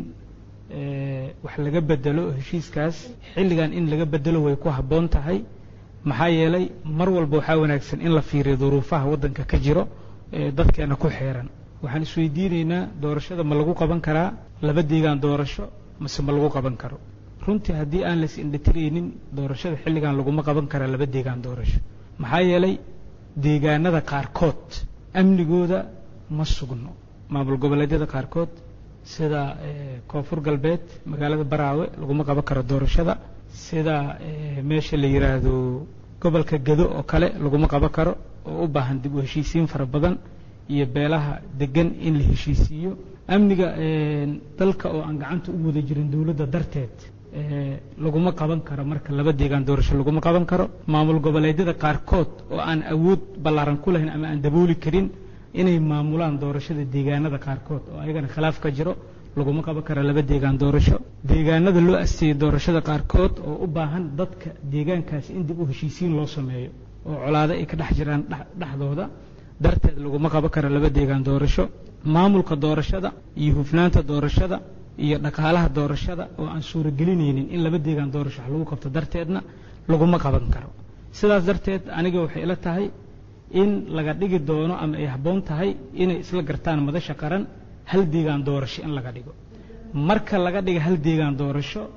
wax laga bedelo heshiiskaas xilligan in laga bedelo way ku habboon tahay maxaa yeelay mar walba waxaa wanaagsan in la fiiriyo duruufaha waddanka ka jiro dadkeena ku xeeran. waxaan isweydiinaynaa doorashada ma lagu qaban karaa laba deegaan doorasho mase ma lagu qaban karo? runtii haddii aan las indhatiraynin doorashada xilligan laguma qaban karaa laba deegaan doorasho maxaa yeelay deegaanada qaarkood amnigooda ma sugno. maamul goboleedyada qaarkood sida koonfur galbeed magaalada Baraawe laguma qaban karo doorashada sida meesha la yiraahdo gobolka Gado oo kale laguma qaban karo oo u baahan dib u heshiisiin fara badan iyo beelaha degan in la heshiisiyo. amniga dalka oo aan gacanta u wada jirin dawladda darteed laguma qaban karo marka laba deegaan doorasho laguma qaban karo. maamul goboleedyada qaarkood oo aan awood ballaaran ku lahayn ama aan dabooli karin inay maamulaan doorashada deegaanada qaarkood oo ayagana khilaaf ka jiro laguma qaban karo laba deegaan doorasho. deegaanada loo asteeyay doorashada qaarkood oo u baahan dadka deegaankaas in dib u heshiisiin loo sameeyo oo colaado ay ka dhex jiraan dhaxdooda darteed laguma qaban karo laba deegaan doorasho. maamulka doorashada iyo hufnaanta doorashada iyo dhaqaalaha doorashada oo aan suuragelinaynin in laba deegaan doorasho wax lagu qabto darteedna laguma qaban karo. sidaas darteed aniga waxay ila tahay in laga dhigi doono ama ay habboon tahay inay isla gartaan madasha qaran hal deegaan doorasho in laga dhigo. marka laga dhigo hal deegaan doorasho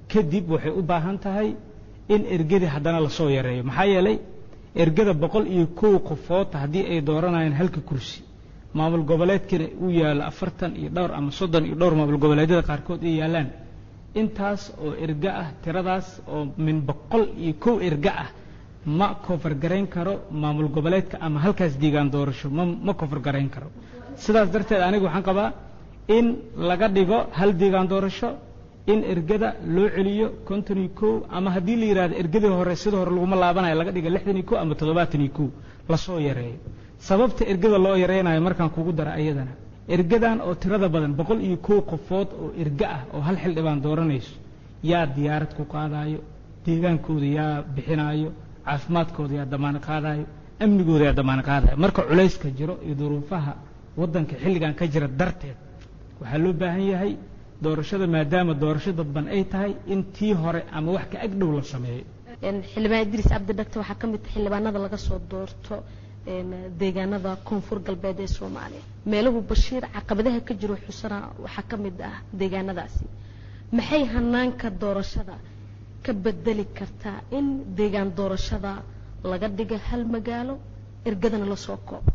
kadib waxay u baahan tahay in ergadii haddana lasoo yareeyo maxaa yeelay ergada boqol iyo kow qofood haddii ay dooranayaan halka kursi maamul goboleedkana uu yaalo afartan iyo dhowr ama soddon iyo dhowr maamul goboleedyada qaarkood ay yaalaan intaas oo erga ah tiradaas oo min boqol iyo kow erga ah ma koofar garayn karo maamul goboleedka ama halkaas deegaan doorasho ma ma koofar garayn karo sidaas darteed anigu waxaan qabaa in laga dhigo hal deegaan doorasho in ergada loo celiyo konton iyo kow ama haddii la yidhahdo ergadii hore sida hore laguma laabanayo laga dhiga lixdan iyo kow ama toddobaatan iyo kow lasoo yareeyo sababta ergada loo yareynayo markaan kugu dara ayadana ergadan oo tirada badan boqol iyo kow qofood oo erga ah oo hal xildhibaan dooranayso yaa diyaarad ku qaadayo deegaankooda yaa bixinayo caafimaadkooda yaa damaano qaadayo amnigooda yaa damaano qaadayo marka culayska jiro iyo duruufaha waddanka xilligan ka jira darteed waxaa loo baahan yahay doorashada maadaama doorasho dadban ay tahay in tii hore ama wax ka agdhow la sameeyo xildhibaan idriis cabdi dhagta waxaa ka mid tahay xildhibaanada laga soo doorto deegaanada koonfur galbeed ee soomaaliya meeluhu bashiir caqabadaha ka jiro xusana waxaa ka mid ah deegaanadaasi maxay hanaanka doorashada ka bedeli kartaa in deegaan doorashada laga dhiga hal magaalo ergadana lasoo koobo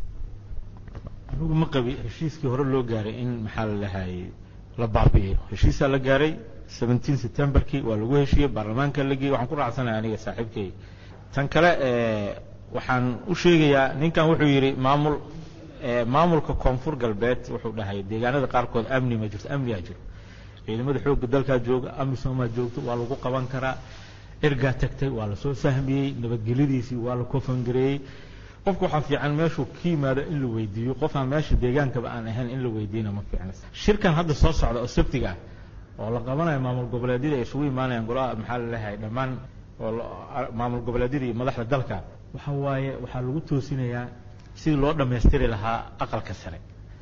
anigu ma qabi heshiiskii hore loo gaaray in maxaa la lahaayey la baabi'iyo heshiisaa la gaaray seventeen septemberkii waa lagu heshiiyey baarlamaanka la geeyey waxaan ku raacsanahay aniga saaxiibkay tan kale waxaan u sheegayaa ninkan wuxuu yidhi maamul maamulka koonfur galbeed wuxuu dhahay deegaanada qaarkood amni ma jirto amniyaa jiro ciidamada xoogga dalkaa jooga amisomaa joogto waa lagu qaban karaa ergaa tagtay waa lasoo sahmiyey nabadgelyadiisii waa la kofangareeyey qofka waxaa fiican meeshuu ka yimaado in la weydiiyo qofaan meesha deegaankaba aan ahayn in la weydiina ma fiicna shirkan hadda soo socda oo sabtiga ah oo la qabanayo maamul goboleedyada ay isugu imaanayaan golaha maxaa la leeyahay dhammaan oo maamul goboleedyada iyo madaxda dalka waxa waaye waxaa lagu toosinayaa sidii loo dhammaystiri lahaa aqalka sare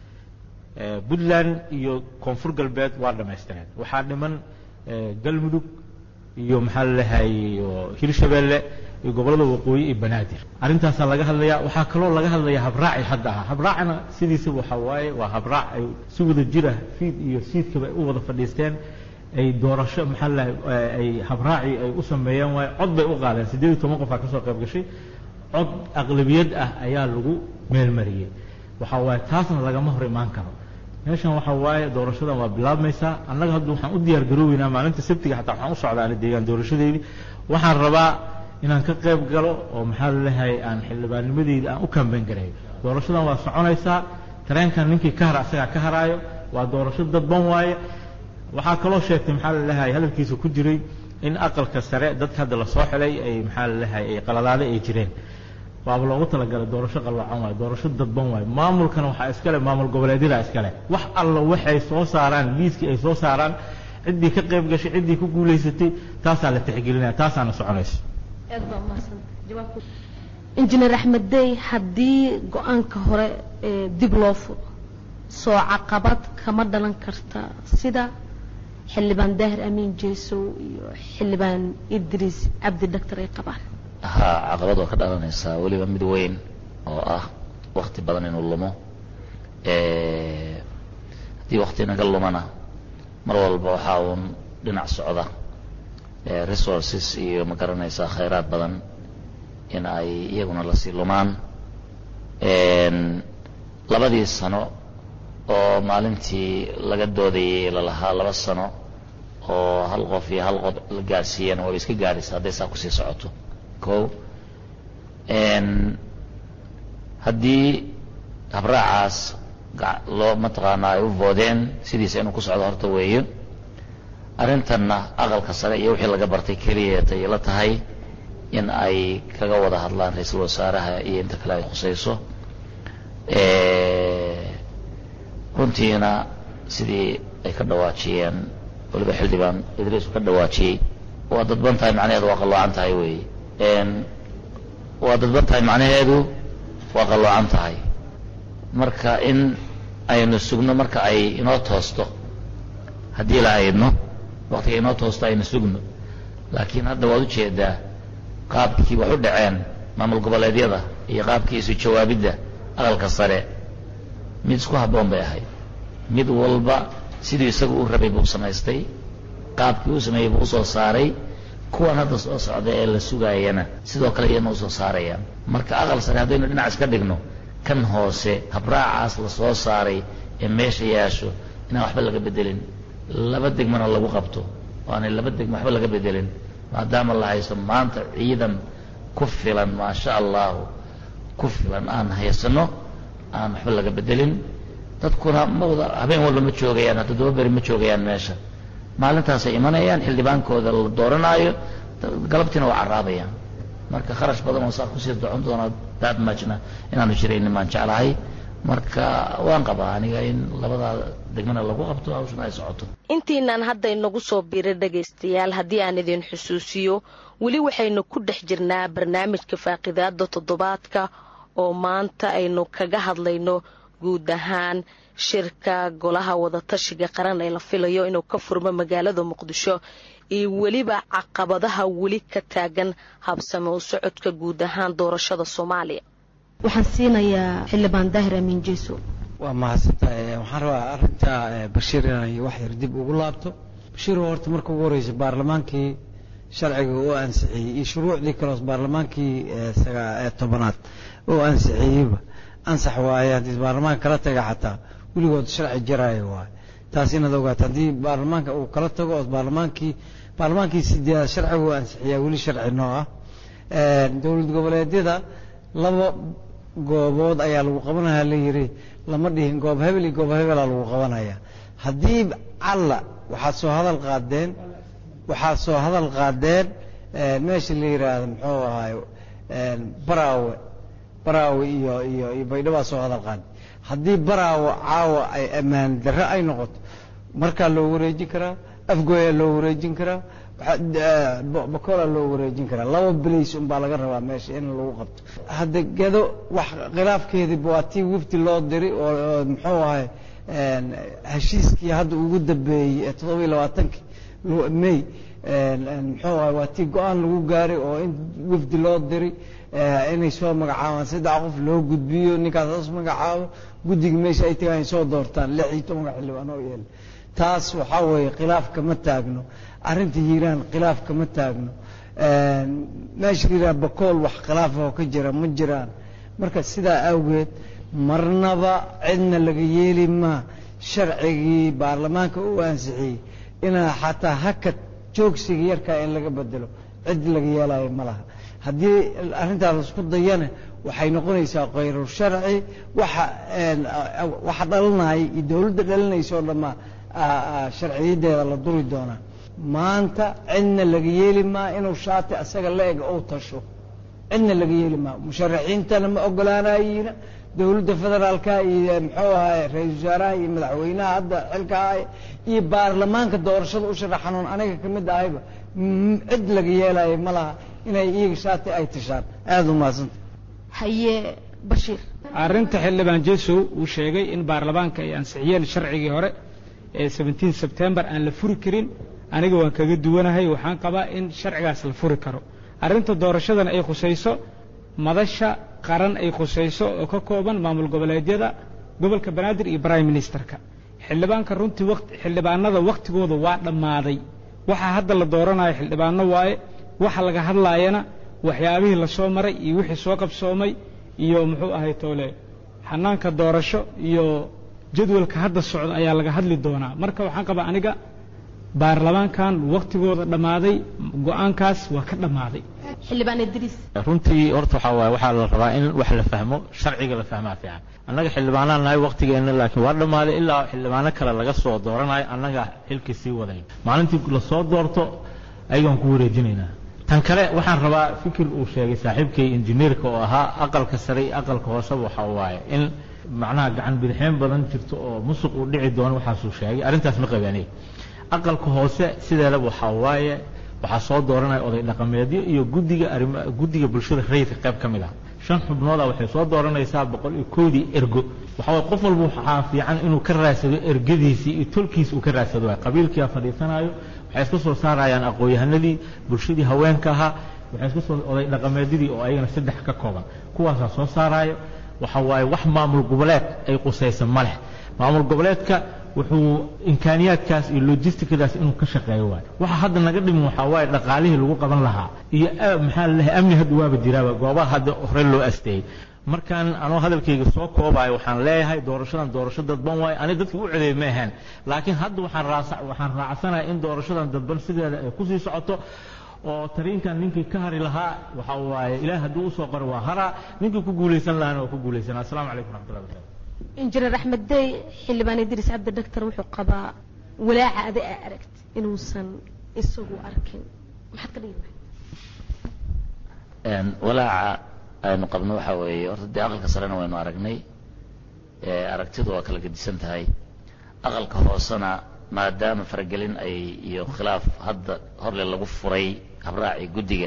puntland iyo koonfur galbeed waa dhammaystireen waxaa dhiman galmudug iyo maxaa la leeyahay hirshabeelle iyo gobollada waqooyi iyo banaadir arrintaasaa laga hadlayaa waxaa kaloo laga hadlayaa habraaci hadda ah habraacna sidiisaba waxaa waaye waa habraac ay si wada jira fiid iyo siidkaba ay u wada fadhiisteen ay doorasho maxaa la ay habraacii ay u sameeyeen waaye cod bay u qaadeen siddeed iyo toban qofaa ka soo qayb gashay cod aqlabiyad ah ayaa lagu meelmariyey waxaa waaye taasna lagama hor imaan karo meeshan waxaa waaye doorashadan waa bilaabmaysaa annaga hadda waxaan u diyaar garooweynaa maalinta sabtiga xataa waxaan u socdaa ani deegaan doorashadeydii waxaan rabaa inaan ka qayb galo oo maxaa la leeyahay aan xildhibaannimadeyda aan u kambeyn gareeyo doorashadan waa soconaysaa tareenkan ninkii ka hara asagaa ka haraayo waa doorasho dadban waaye waxaa kaloo sheegtay maxaa la leeyahay hadalkiisa ku jiray in aqalka sare dadka hadda lasoo xilay ay maxaa la leeyahay ay qaladaade ay jireen waaba loogu talagalay doorasho qalloocan waaye doorasho dadban waaye maamulkana waxaa iskale maamul goboleedyada iskale wax alla waxay soo saaraan liiskii ay soo saaraan ciddii ka qayb gashay ciddii ku guulaysatay taasaa la tixgelinaya taasaana soconaysa injineer axmed dey haddii go-aanka hore dib loo furo soo caqabad kama dhalan karta sida xildhibaan daahir amiin jeesow iyo xildhibaan idriis cabdi dhagtar ay qabaan haa caqabad waa ka dhalanaysaa weliba mid weyn oo ah wakti badan inuu lumo haddii wakti naga lumana mar walba waxaa uun dhinac socda resources iyo ma garanaysaa khayraad badan in ay iyaguna lasii lumaan labadii sano oo maalintii laga doodayay lalahaa laba sano oo hal qof iyo hal qof la gaarsiiyana waaba iska gaaraysa hadday saa kusii socoto ko haddii habraacaas loo mataqaanaa ay u voodeen sidiisa inuu ku socdo horta weeyo arrintanna aqalka sare iyo wixii laga bartay keliyeetay la tahay in ay kaga wada hadlaan ra-iisul wasaaraha iyo inta kale ay khusayso runtiina sidii ay ka dhawaajiyeen waliba xildhibaan idriis ka dhawaajiyey waa dadban tahay macnaheedu waa qalloocan tahay weeye waa dadban tahay macnaheedu waa qalloocan tahay marka in aynu sugno marka ay inoo toosto haddii la aydno waktiga inoo toosto aynu sugno laakiin hadda waad ujeedaa qaabkii wax u dhaceen maamul goboleedyada iyo qaabkii isu jawaabidda aqalka sare mid isku habboon bay ahayd mid walba siduu isagu u rabay buu samaystay qaabkii uu sameeyey buu usoo saaray kuwan hadda soo socda ee la sugaayana sidoo kale iyana usoo saarayaan marka aqal sare haddaynu dhinac iska dhigno kan hoose habraacaas la soo saaray ee meesha yaasho inaan waxba laga bedelin laba degmana lagu qabto waana laba degmo waxba laga bedelin maadaama la haysto maanta ciidan ku filan maasha allahu ku filan aan haysano aan waxba laga bedelin dadkuna mawda habeen walba ma joogayaan hadda todoba beri ma joogayaan meesha maalintaasay imanayaan xildhibaankooda la dooranaayo galabtiina waa caraabayaan marka kharash badan oo saa kusii docon doona daad majna inaanu jiraynin maan jeclahay marka waan qabaa aniga in labadaa degmana lagu qabto hawshana ay socoto intiinaan hadda inagu soo biiray dhegaystayaal haddii aan idin xusuusiyo weli waxaynu ku dhex jirnaa barnaamijka faaqidaada toddobaadka oo maanta aynu kaga hadlayno guud ahaan shirka golaha wadatashiga qaran ee la filayo inuu ka furmo magaalada muqdisho iyo weliba caqabadaha weli ka taagan habsame u socodka guud ahaan doorashada soomaaliya waxaan siinayaa xildhibaan daahir amiin jeeso waa mahadsantahay waxaan rabaa arrinta bashiir inay wax yar dib ugu laabto bashiir horta marka ugu horeysa baarlamaankii sharciga oo ansixiyey iyo shuruucdii kale baarlamaankii tobanaad oo ansixiyeyba ansax waaye haddii baarlamaanka kala taga xataa weligood sharci jaraayo waaye taas inaad ogaato haddii baarlamaanka uu kala tago oo baarlamaankii baarlamaankii sideedaad sharciga uu ansixiyaa weli sharci noo ah dowlad goboleedyada laba goobood ayaa lagu qabanayaa la yiri lama dhihin goob hebel iyo goob hebelaa lagu qabanaya haddii alla waxaad soo hadal qaadeen waxaad soo hadal qaadeen meesha la yiraahdo muxuu ahaay baraawe baraawe iyo iyo iyo baydhabo soo hadal qaadeen haddii baraawe caawa ay ammaan darro ay noqoto markaa loo wareejin karaa afgooya loo wareejin karaa bakola loo wareejin karaa laba bilays unbaa laga rabaa meesha in lagu qabto hadda gedo wax khilaafkeedii waa tii wifti loo diri oo muxuu ahay heshiiskii hadda ugu dambeeyey ee toddoba iyo labaatankii may muxuu ahay waa tii go-aan lagu gaaray oo in wifdi loo diri inay soo magacaabaan saddex qof loo gudbiyo ninkaas hoos magacaabo guddiga meesha ay tagaan soo doortaan lix iyo toban xildhibaan oo yeela taas waxaa weeye khilaaf kama taagno arrinta hiiraan khilaaf kama taagno meesha hiiraan bakool wax khilaaf oo ka jira ma jiraan marka sidaa awgeed marnaba cidna laga yeeli maa sharcigii baarlamaanka uu ansixiyey inaa xataa hakad joogsiga yarkaa in laga bedelo cid laga yeelayo ma laha haddii arrintaas isku dayana waxay noqonaysaa khayru sharci waxa waxa dhalanaya iyo dowladda dhalinaysa oo dhammaa sharciyadeeda la duri doonaa maanta cidna laga yeeli maa inuu shaati asaga la eg ou tasho cidna laga yeeli maa musharaxiintana ma ogolaanayina dowladda federaalka iyo muxuu ahaay ra-iisul wasaaraha iyo madaxweynaha hadda xilka ahay iyo baarlamaanka doorashada u sharaxanoon aniga ka mid ahayba cid laga yeelayo ma laha inay iyaga shaati ay tashaan aada u mahadsanta haye bashiir arrinta xildhibaan jeesow uu sheegay in baarlamaanka ay ansixiyeen sharcigii hore ee seventeen sebtembar aan la furi karin aniga waan kaga duwanahay waxaan qabaa in sharcigaas la furi karo arrinta doorashadana ay khusayso madasha qaran ay khusayso oo ka kooban maamul goboleedyada gobolka banaadir iyo prime ministerka xildhibaanka runtii waqti xildhibaanada waqtigooda waa dhammaaday waxa hadda la dooranayo xildhibaano waaye waxa laga hadlaayana waxyaabihii la soo maray iyo wixii soo qabsoomay iyo muxuu ahay toole xanaanka doorasho iyo jadwalka hadda socda ayaa laga hadli doonaa marka waxaan qabaa aniga baarlamaankan waqtigooda dhammaaday go-aankaas waa ka dhammaaday xildhibaan idriis runtii horta waxaa waaye waxaa la rabaa in wax la fahmo sharciga la fahmaa fiican annaga xildhibaanaan nahay waqtigeena laakiin waa dhammaaday ilaa xildhibaano kale laga soo dooranayo annaga xilkii sii waday maalintii la soo doorto ayagaan ku wareejinaynaa tan kale waxaan rabaa fikir uu sheegay saaxiibkay injineerka oo ahaa aqalka sare iyo aqalka hooseba waxaa waaye in macnaha gacan bidixeen badan jirto oo musuq uu dhici doono waxaasuu sheegay arrintaas ma qabaanay aqalka hoose sideedaba waxaa waaye waxaa soo dooranaya oday dhaqameedyo iyo guddiga arrimo guddiga bulshada rayidka qayb ka mid ah shan xubnooda waxay soo dooranaysaa boqol iyo koodii ergo waxa waaye qof walba waxaa fiican inuu ka raadsado ergadiisii iyo tolkiis uu ka raadsado waay qabiilkiia fadhiisanayo waxay iska soo saarayaan aqoon-yahanadii bulshadii haweenka ahaa waxay iska soo oday dhaqameedyadii oo ayagana saddex ka kooban kuwaasaa soo saaraayo waxa waaye wax maamul goboleed ay qusaysa ma leh maamul goboleedka wuxuu imkaaniyaadkaas iyo logisticadaas inuu ka shaqeeyo waayo waxa hadda naga dhiman waxaa waaye dhaqaalihii lagu qaban lahaa iyo maxaa la leeyahay amni hadda waaba jiraaba goobaha hadda hore loo asteeyey markaan anoo hadalkayga soo koobayo waxaan leeyahay doorashadan doorasho dadban waaye ani dadka u codeeyay ma ahaan laakiin hadda waxaan raasa waxaan raacsanahay in doorashadan dadban sideeda ay ku sii socoto oo tariinkan ninkii ka hari lahaa waxa waaye ilaahay hadduu usoo qoro waa haraa ninkii ku guulaysan lahaana waa ku guulaysanaa assalaamu calaykum waraxmatullahi wabarakatu injineer axmed dey xildhibaan idriis cabdi dhaktar wuxuu qabaa walaaca adi aa aragti inuusan isagu arkin maxaad ka dhigi lahayd walaaca aynu qabno waxaa weeye horta dee aqalka sarena waynu aragnay aragtidu waa kala gedisan tahay aqalka hoosena maadaama faragelin ay iyo khilaaf hadda horle lagu furay habraacii guddiga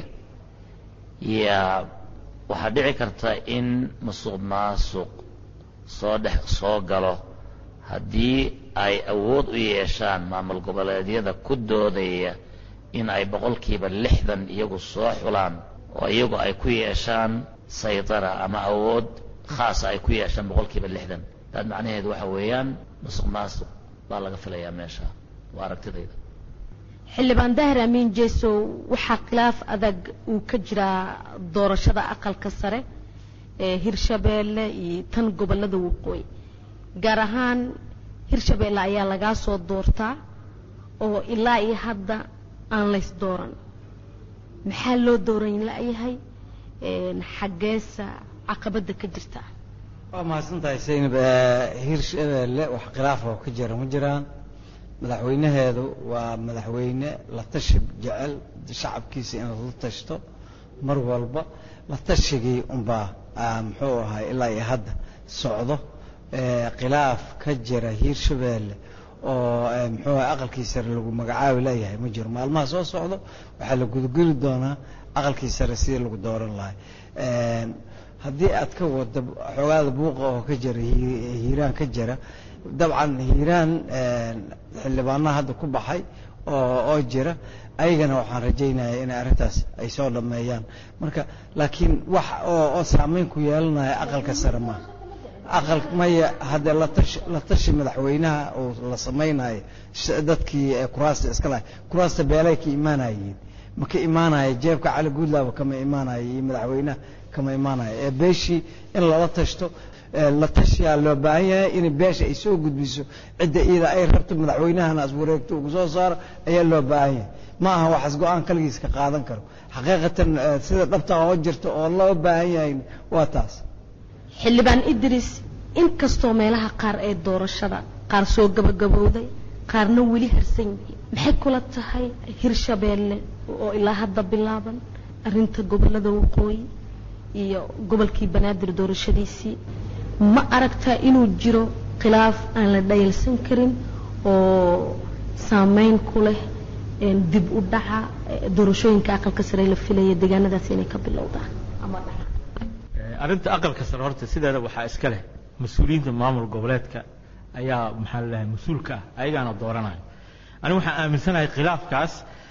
yaa waxaa dhici karta in musuq maasuq soo dhex soo galo haddii ay awood u yeeshaan maamul goboleedyada ku doodaya in ay boqolkiiba lixdan iyagu soo xulaan oo iyagu ay ku yeeshaan saytara ama awood khaasa ay ku yeeshaan boqolkiiba lixdan taad macnaheedu waxa weeyaan musuq maasuq baa laga filayaa meesha waa aragtidayda xildhibaan daahir amiin jeesow waxaa khilaaf adag uu ka jiraa doorashada aqalka sare ee hirshabeelle iyo tan gobolada waqooyi gaar ahaan hirshabeelle ayaa lagaa soo doortaa oo ilaa iyo hadda aan lays dooran maxaa loo dooran la'yahay xaggeesa caqabada ka jirta waa mahadsantahay saynab hirshabeelle wax khilaaf oo ka jira ma jiraan madaxweynaheedu waa madaxweyne la tashi jecel shacabkiisa inuu la tashto mar walba la tashigii unbaa muxuu ahay ilaa iyo hadda socdo khilaaf ka jira hirshabeelle oo muxuu ahay aqalkii sare lagu magacaabi leeyahay ma jiro maalmaha soo socdo waxaa la gudageli doonaa aqalkii sare sidii lagu dooran lahay haddii aad ka wado xoogaada buuqa oo ka jira hiiraan ka jira dabcan hiiraan xildhibaanaha hadda ku baxay oo oo jira ayagana waxaan rajaynayaa inay arrintaas ay soo dhammeeyaan marka laakiin wax oo oo saameyn ku yeelanaya aqalka sare ma aqal maya hadda la tashi la tashi madaxweynaha oo la samaynayo dadkii kuraasta iska lahay kuraasta beelay ka imaanayeen ma ka imaanaya jeebka cali guudlaaba kama imaanaya iyo madaxweynaha kama imaanaya ee beeshii in lala tashto la tashiyaa loo baahan yahay in beesha ay soo gudbiso cidda iyada ay rabto madaxweynahana aswareegto ugu soo saaro ayaa loo baahan yahay ma aha waxaas go-aan kaligiis ka qaadan karo xaqiiqatan sida dhabta oo jirta oo loo baahan yahay waa taas xildhibaan idriis inkastoo meelaha qaar ee doorashada qaar soo gabagabowday qaarna weli harsan yihiin maxay kula tahay hirshabeelle oo ilaa hadda bilaaban arrinta gobolada waqooyi iyo gobolkii banaadir doorashadiisii ma aragtaa inuu jiro khilaaf aan la dhayalsan karin oo saameyn ku leh dib u dhaca doorashooyinka aqalka sare la filaya deegaanadaas inay ka bilowdaan ama dhaca arrinta aqalka sare horta sideeda waxaa iska leh mas-uuliyiinta maamul goboleedka ayaa maxaa la dhahay mas-uulka ah ayagaana dooranayo anigu waxaan aaminsanahay khilaafkaas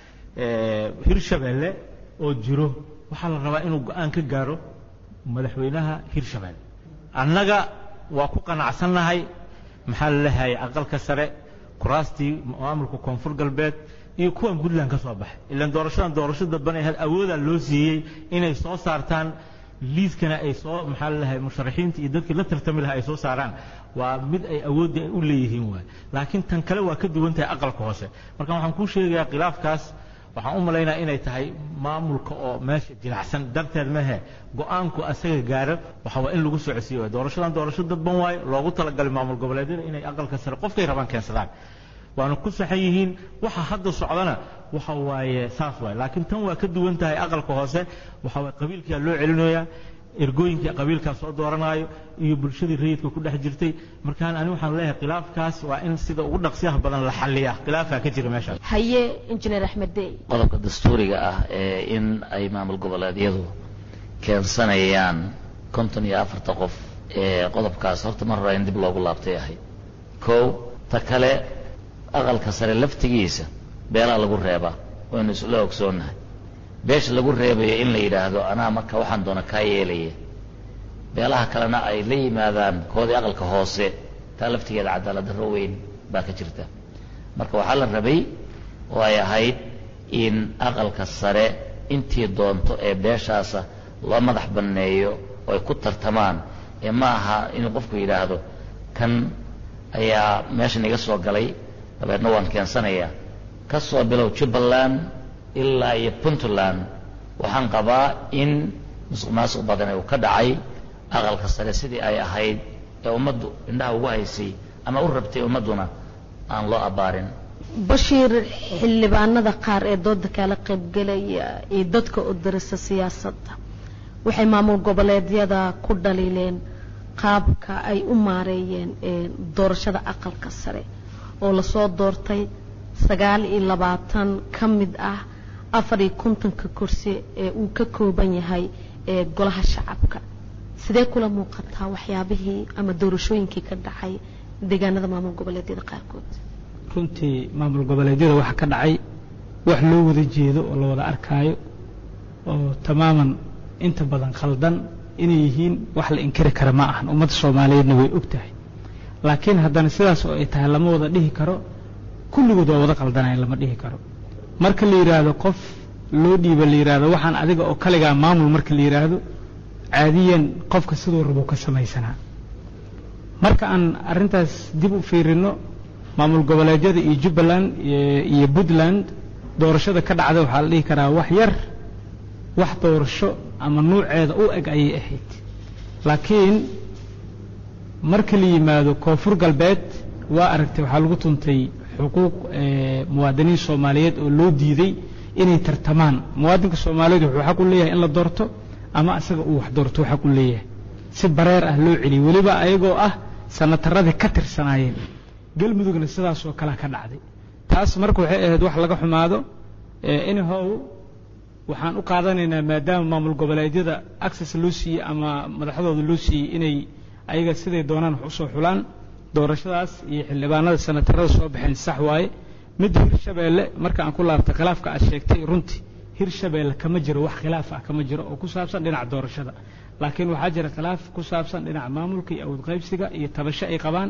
hirshabeelle oo jiro waxaa la rabaa inuu go-aan ka gaaro madaxweynaha hirshabeelle annaga waa ku qanacsannahay maxaa la leeyahay aqalka sare kuraastii maamulka koonfur galbeed iyo kuwan puntland ka soo baxay ilaan doorashadan doorasho dadban ay awoodaa loo siiyey inay soo saartaan liiskana ay soo maxaa la leeyahay musharaxiinta iyo dadkii la tartami lahaa ay soo saaraan waa mid ay awoodda u leeyihiin waay laakiin tan kale waa ka duwan tahay aqalka hoose marka waxaan kuu sheegayaa khilaafkaas waxaan u malaynayaa inay tahay maamulka oo meesha jiracsan darteed mehe go-aanku asaga gaaro waxa waa in lagu socodsiiyo waay doorashadan doorasho dadban waayo loogu talagalay maamul goboleedyada inay aqalka sare qofkay rabaan keensadaan waana ku saxan yihiin waxa hadda socdana waxa waaye saas waay laakiin tan waa ka duwan tahay aqalka hoose waxa waay qabiilkaa loo celinayaa ergooyinkii qabiilkaa soo dooranaayo iyo bulshadii rayidka ku dhex jirtay markaan ani waxaan leeyahay khilaafkaas waa in sida ugu dhaqsiyaha badan la xalliyaa khilaafaa ka jira meeshaas haye injineer axmed dey qodobka dastuuriga ah ee in ay maamul goboleedyadu keensanayaan konton iyo afarta qof ee qodobkaas horta mar hore in dib loogu laabtay ahay kow ta kale aqalka sare laftigiisa beelaa lagu reebaa waynu isla ogsoonnahay beesha lagu reebayo in la yidhaahdo anaa marka waxaan doona kaa yeelaya beelaha kalena ay la yimaadaan koodii aqalka hoose taa laftigeeda cadaalad darro weyn baa ka jirta marka waxaa la rabay oo ay ahayd in aqalka sare intii doonto ee beeshaasa loo madax banneeyo oo ay ku tartamaan ee ma aha inuu qofku yidhaahdo kan ayaa meeshan iga soo galay dabeedna waan keensanayaa ka soo bilow jubbaland ilaa iyo puntland waxaan qabaa in musuq maasuq badan uu ka dhacay aqalka sare sidii ay ahayd ee ummaddu indhaha ugu haysay ama u rabtay ummadduna aan loo abbaarin bashiir xildhibaanada qaar ee dooda kala qaybgelaya iyo dadka u dirisa siyaasadda waxay maamul goboleedyada ku dhaliileen qaabka ay u maareeyeen doorashada aqalka sare oo lasoo doortay sagaal iyo labaatan ka mid ah afar iyo kontonka kursi ee uu ka kooban yahay ee golaha shacabka sidee kula muuqataa waxyaabihii ama doorashooyinkii ka dhacay deegaanada maamul goboleedyada qaarkood runtii maamul goboleedyada waxa ka dhacay wax loo wada jeedo oo la wada arkaayo oo tamaaman inta badan khaldan inay yihiin wax la inkiri kara ma ahan ummadda Soomaaliyeedna way og tahay laakiin haddana sidaas oo ay tahay lama wada dhihi karo kulligood waa wada qaldanay lama dhihi karo marka la yiraahdo qof loo dhiibo la yiraahdo waxaan adiga oo kaligaa maamul marka la yiraahdo caadiyan qofka sidoo rabo ka samaysanaa marka aan arintaas dib u fiirino maamul goboleedyada iyo Jubbaland iyo Puntland doorashada ka dhacday waxa la dhihi karaa wax yar wax doorasho ama nuuceeda u eg ayay ahayd laakiin marka la yimaado koonfur galbeed waa aragtay waxa lagu tuntay xuquuq muwaadiniin Soomaaliyeed oo loo diiday inay tartamaan muwaadinka Soomaaliyeed wuxuu xaq u leeyahay in la doorto ama asaga uu wax doorto xaq u leeyahay si bareer ah loo celiyo waliba ayagoo ah sanataradii ka tirsanaayeen galmudugna sidaas oo kala ka dhacday taas marka waxay ahayd wax laga xumaado in how waxaan u qaadanaynaa maadaama maamul goboleedyada access loo siiyay ama madaxdooda loo siiyay inay ayaga siday doonaan wax u soo xulaan doorashadaas iyo xildhibaanada sanatarada soo baxeen sax waaye mid Hirshabeelle marka aan ku laabtay khilaafka aad sheegtay runtii Hirshabeelle kama jiro wax khilaaf ah kama jiro oo ku saabsan dhinaca doorashada laakiin waxaa jira khilaaf ku saabsan dhinaca maamulka iyo awood qaybsiga iyo tabasho ay qabaan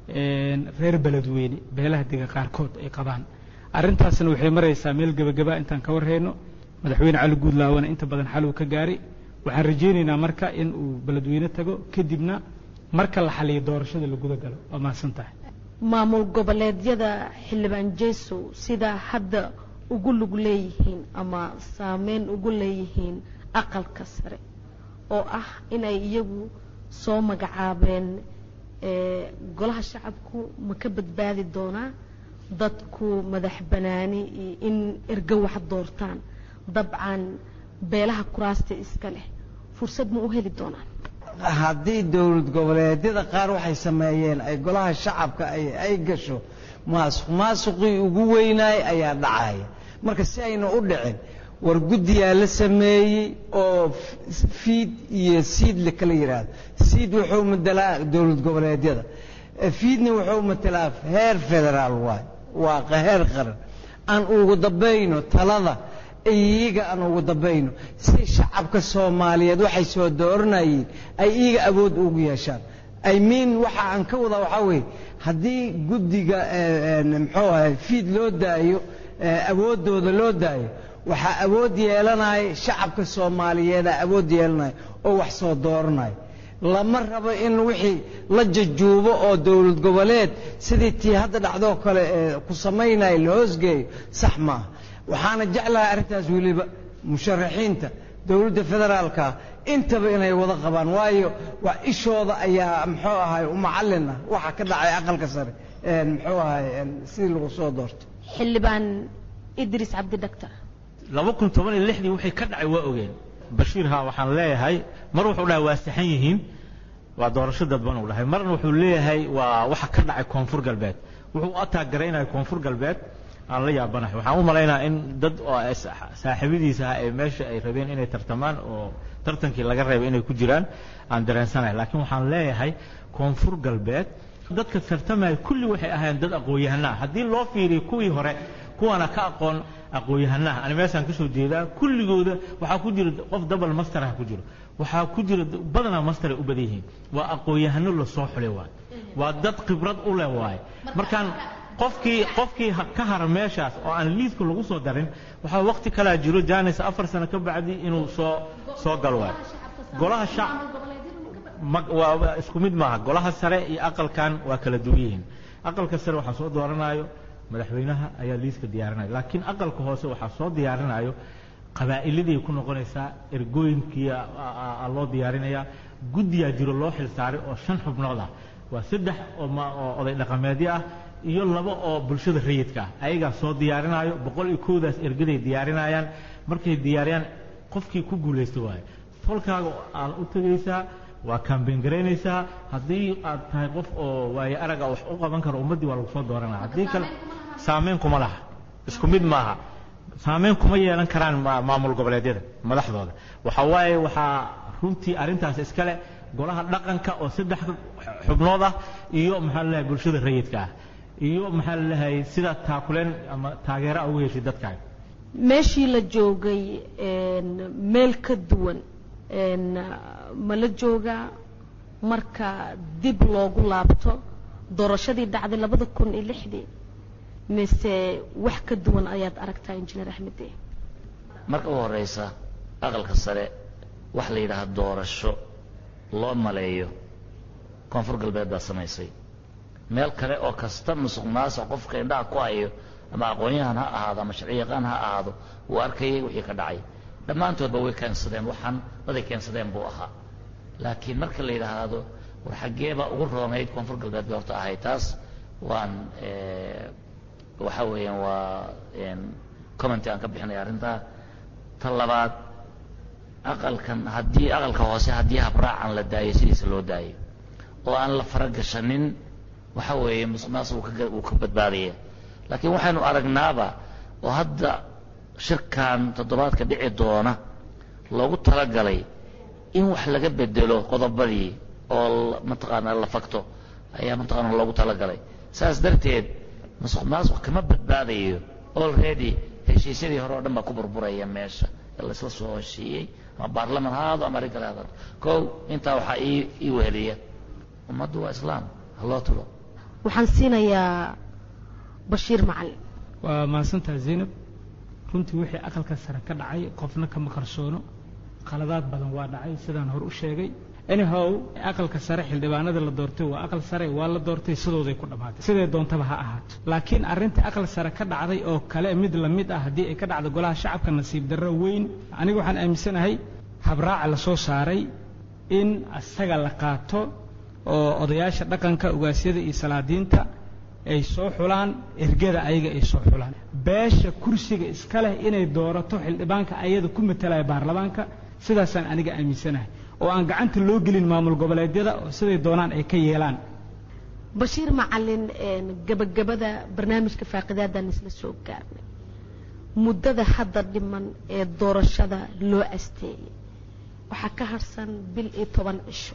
reer beledweyne beelaha deegaanka qaarkood ay qabaan arintaasna waxay maraysaa meel gabagaba intaan ka warhayno madaxweyne Cali Guudlaawana inta badan xal uu ka gaaray waxaan rajaynaynaa marka in uu beledweyne tago kadibna marka la xaliyo doorashada la guda galo waa mahadsantahay maamul goboleedyada xildhibaan Jeeso sida hadda ugu lug leeyihiin ama saameyn ugu leeyihiin aqalka sare oo ah inay iyagu soo magacaabeen ee golaha shacabku ma ka badbaadi doonaa dadku madax banaani in erga wax doortaan dabcan beelaha kuraasta iska leh fursad ma u heli doonaan haddii dawlad goboleedyada qaar waxay sameeyeen ay golaha shacabka ay ay gasho maasuq maasuqii ugu weynaay ayaa dhacaya marka si ayna u dhicin war guddiyaa la sameeyey oo fiid iyo siid la kala yiraahdo siid wuxuu matalaa dawlad goboleedyada fiidna wuxuu matalaa heer federaal waay waa heer qaran aan ugu dambayno talada iyaga aan ugu dambayno si shacabka Soomaaliyeed waxay soo dooranayeen ay iyaga awood ugu yeeshaan ay miin waxa aan ka wada waxa weey hadii guddiga muxuu ahay fiid loo daayo awoodooda loo daayo waxa awood yeelanay shacabka Soomaaliyeed awood yeelanay oo wax soo dooranay lama rabo in wixii la jajuubo oo dawlad goboleed sidii tii hadda dhacdo kale ku sameynay la hoosgeeyo sax ma waxaana jeclahay arintaas waliba musharaxiinta dawladda federaalka intaba inay wada qabaan waayo waa ishooda ayaa muxuu ahay u macallina waxa ka dhacay aqalka sare ee muxuu ahay sidii lagu soo doorto xildhibaan Idris Cabdi Dhaktar laba kun toban iyo lix wixii ka dhacay waa ogeen Bashiir ha waxaan leeyahay mar wuxuu dhahay waa saxan yihiin waa doorasho dadban uu dhahay marna wuxuu leeyahay waa waxa ka dhacay koonfur galbeed wuxuu attack gareynay koonfur galbeed aan la yaabanahay waxaan u maleynayaa in dad oo saaxiibadiisa ay meesha ay rabeen inay tartamaan oo tartankii laga reebay inay ku jiraan aan dareensanahay laakiin waxaan leeyahay koonfur galbeed dadka tartamaya kulli waxay ahaayeen dad aqoon-yahanaa haddii loo fiiriyo kuwii hore kuwana ka aqoon aqoon-yahanaa ani meeshaan ka soo jeedaa kulligooda waxaa ku jira qof double master ah ku jiro waxaa ku jira badanaa master ay u badan yihiin waa aqoon-yahano la soo xulay waay waa dad khibrad u leh waay markaan qofkii qofkii ka hara meeshaas oo aan liiska lagu soo darin waxaa waqti kalaa jiro jaanis afar sano ka bacdi inuu soo soo galo waay golaha shacab waa isku mid maaha golaha sare iyo aqalkan waa kala duwan yihiin aqalka sare waxaa soo dooranayo madaxweynaha ayaa liiska diyaarinaya laakiin aqalka hoose waxaa soo diyaarinayo qabaa'iladii ku noqonaysaa ergooyinkii loo diyaarinayaa guddiyaa jiro loo xilsaaray oo shan xubnood ah waa saddex oo oday dhaqameedyo ah iyo laba oo bulshada rayidka ah ayagaa soo diyaarinayo boqol iyo kowdaas ergaday diyaarinayaan markay diyaariyaan qofkii ku guulaysta waaye tolkaaga aad u tegaysaa waa kaambeyn garaynaysaa haddii aad tahay qof oo waaye araga wax u qaban karo ummaddii waa lagu soo dooranaya haddii kale saameyn kuma laha isku mid maaha saameyn kuma yeelan karaan maamul goboleedyada madaxdooda waxa waaye waxaa runtii arrintaas iskale golaha dhaqanka oo saddex xubnood ah iyo maxaa la leeyahay bulshada rayidka ah iyo maxaa la leeyahay sida taakuleen ama taageero ugu heshay dadkaaga meeshii la joogay meel ka duwan ma la joogaa marka dib loogu laabto doorashadii dhacday labada kun iyo lixdii mise wax ka duwan ayaad aragtaa injineer axmed marka ugu horeysa aqalka sare wax la yidhaahdo doorasho loo maleeyo koonfur galbeed baa samaysay meel kale oo kasta musuq maasuq qofka indhaha ku hayo ama aqoon-yahan ha ahaado ama sharci yaqaan ha ahaado wuu arkayay wixii ka dhacay dhammaantoodba way keensadeen waxaan daday keensadeen buu ahaa laakiin marka la yidhaahdo war xaggeebaa ugu roonayd koonfur galbeed bay horta ahay taas waan waxa weeyaan waa commenty aan ka bixinaya arrintaa ta labaad aqalkan haddii aqalka hoose haddii habraacan la daayo sidiisa loo daayo oo aan la faragashanin waxa weeye musuqmaasuq wuu ka badbaadaya laakiin waxaynu aragnaaba oo hadda shirkan toddobaadka dhici doona loogu talagalay in wax laga bedelo qodobadii oo mataqaanaa la fakto ayaa mataqaanaa loogu talagalay saas darteed musuq maasuq kama badbaadayo already heshiisyadii hore oo dhan baa ku burburaya meesha la isla soo heshiiyey ama baarlaman ha ahaado ama arrin kale ha ahaado kow intaa waxaa ii ii weheliya ummaddu waa islaam ha loo tulo waxaan siinayaa bashiir macalin waa mahadsantaha zaynab runtii wixii aqalka sare ka dhacay qofna kama qarsoono qaladaad badan waa dhacay sidaan hore u sheegay anyhow aqalka sare xildhibaanada la doortay waa aqal sare waa la doortay sidooday ku dhammaatay sidee doontaba ha ahaato laakiin arrinta aqal sare ka dhacday oo kale mid la mid ah haddii ay ka dhacdo golaha shacabka nasiib darro weyn aniga waxaan aaminsanahay habraaca la soo saaray in asaga la qaato oo odayaasha dhaqanka ugaasyada iyo salaadiinta ay soo xulaan ergada ayaga ay soo xulaan beesha kursiga iska leh inay doorato xildhibaanka ayada ku matalaya baarlamaanka sidaasaan aniga aaminsanahay oo aan gacanta loo gelin maamul goboleedyada oo siday doonaan ay ka yeelaan bashiir macalin gabagabada barnaamijka faaqidaadaan isla soo gaarnay muddada hadda dhiman ee doorashada loo asteeyey waxaa ka harsan bil iyo toban cisho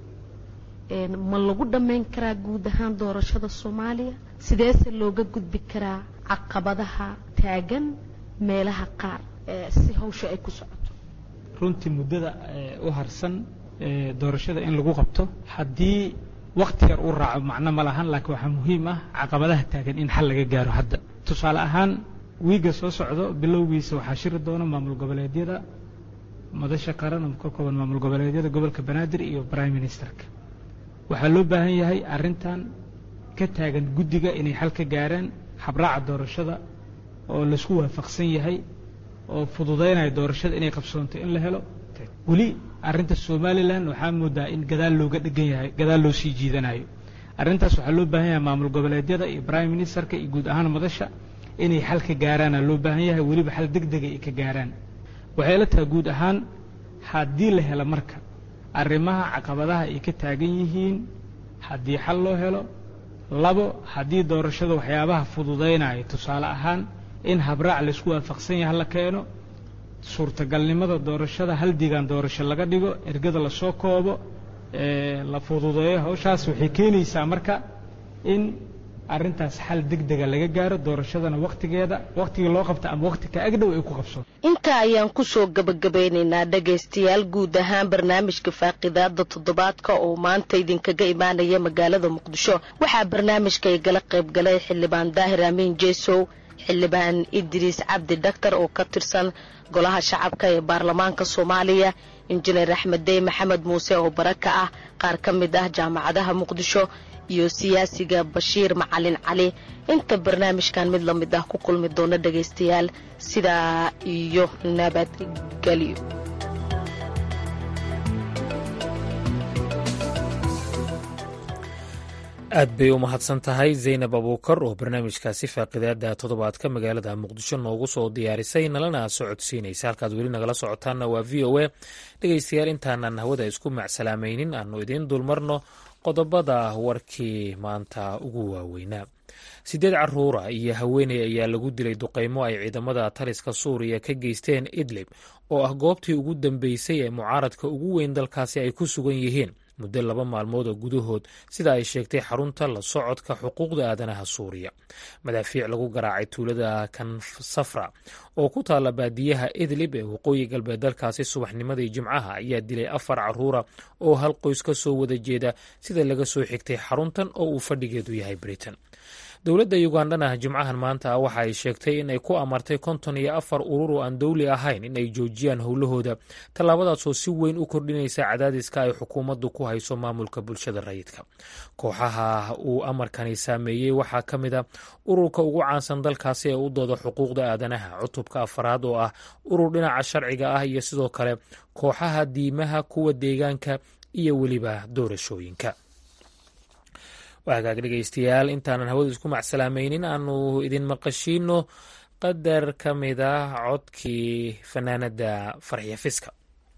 ma lagu dhammayn karaa guud ahaan doorashada soomaaliya sideese looga gudbi karaa caqabadaha taagan meelaha qaar si hawsha ay ku socoto runtii muddada u harsan doorashada in lagu qabto haddii waqti yar u raaco macno ma lahan laakiin waxaa muhiim ah caqabadaha taagan in xal laga gaaro hadda tusaale ahaan wiiga soo socdo bilowgiisa waxaa shiri doona maamul goboleedyada madasha qaran oo ka kooban maamul goboleedyada gobolka banaadir iyo prime ministerka waxaa loo baahan yahay arrintan ka taagan guddiga inay xal ka gaaraan habraaca doorashada oo laisku waafaqsan yahay oo fududaynaya doorashada inay qabsoonto in la helo weli arrinta somalilan waxaa moodaa in gadaal looga dhegan yahay gadaal loo sii jiidanayo arrintaas waxaa loo baahan yahay maamul goboleedyada iyo prime ministerka iyo guud ahaan madasha inay xal ka gaaraana loo baahan yahay weliba xal degdega ay ka gaaraan waxay la tahay guud ahaan haddii la helo marka arrimaha caqabadaha ay ka taagan yihiin haddii xal loo helo labo haddii doorashada waxyaabaha fududaynaya tusaale ahaan in habraac laisku waafaqsan yahay la keeno suurtagalnimada doorashada hal diigaan doorasho laga dhigo ergada lasoo koobo la fududeeyo hawshaas waxay keenaysaa marka in arrintaas xal degdega laga gaaro doorashadana waqtigeeda waqtiga loo qabto ama waqti ka agdhow ay ku qabso inta ayaan ku soo gabagabeynaynaa dhagaystayaal guud ahaan barnaamijka faaqidaada toddobaadka oo maanta idinkaga imaanaya magaalada muqdisho waxaa barnaamijka ay gala qayb galay xildhibaan daahir amiin jeesow xildhibaan idriis cabdi dhaktar oo ka tirsan golaha shacabka ee baarlamaanka soomaaliya injineer axmed dey maxamed muuse oo baraka ah qaar ka mid ah jaamacadaha muqdisho iyo siyaasiga bashiir macalin cali inta barnaamijkan mid la mid ah ku kulmi doona dhagaystayaal sidaa iyo nabadgelyo aad bay u mahadsan tahay zaynab abuukar oo barnaamijkaasi faaqidaada toddobaadka magaalada muqdisho noogu soo diyaarisay nalana socodsiinaysa halkaad weli nagala socotaanna waa v o a dhegaystayaal intaanan hawada isku macsalaamaynin aanu idiin dulmarno qodobada warkii maanta ugu waaweynaa sideed caruura iyo haweeney ayaa lagu dilay duqaymo ay ciidamada taliska suuriya ka geysteen idlib oo ah goobtii ugu dambeysay ee mucaaradka ugu weyn dalkaasi ay ku sugan yihiin muddo laba maalmood oo gudahood sida ay sheegtay xarunta la socodka xuquuqda aadanaha suuriya madaafiic lagu garaacay tuulada kansafra oo ku taalla baadiyaha idlib ee waqooyi galbeed dalkaasi subaxnimadii jimcaha ayaa dilay afar caruura oo hal qoys ka soo wada jeeda sida laga soo xigtay xaruntan oo uu fadhigeedu yahay britain dowladda ugandhana jimcahan maanta waxa ay sheegtay in ay ku amartay konton iyo afar urur oo aan dowli ahayn in ay joojiyaan howlahooda tallaabadaasoo si weyn u kordhinaysa cadaadiska ay xukuumaddu ku hayso maamulka bulshada rayidka kooxaha uu amarkani saameeyey waxaa ka mid a ururka ugu caansan dalkaasi ee u dooda xuquuqda aadanaha cutubka afaraad oo ah urur dhinaca sharciga ah iyo sidoo kale kooxaha diimaha kuwa deegaanka iyo weliba doorashooyinka waagaag dhegaystayaal intaanan hawada isku macsalaamaynin aanu idin maqashiino qadar ka mid ah codkii fanaanada farxiya fiska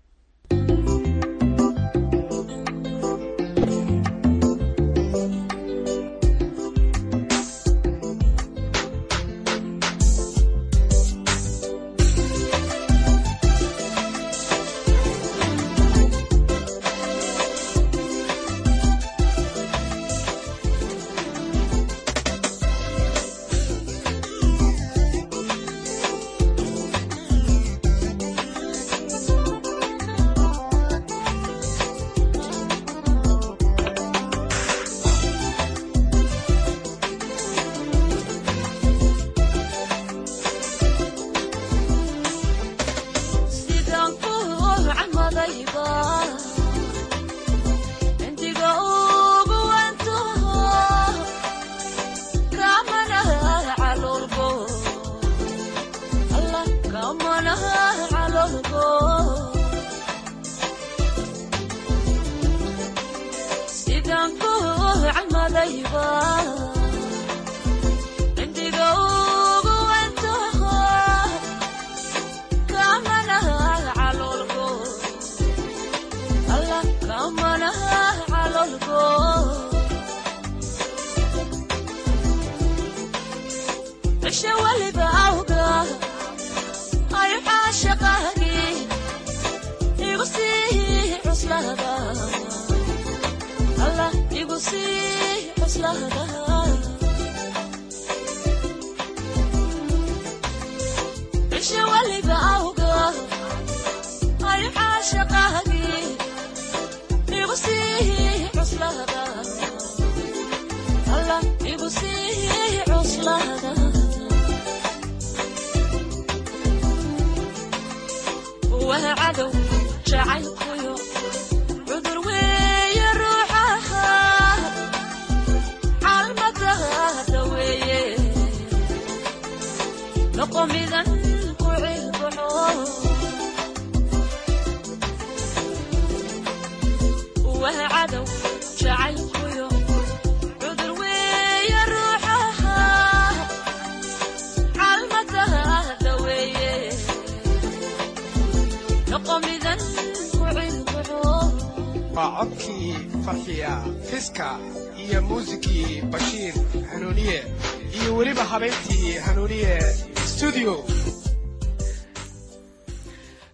codkii farxiya fiska iyo muusikii bashiir hanuuniye iyo weliba habeyntii hanuuniye studio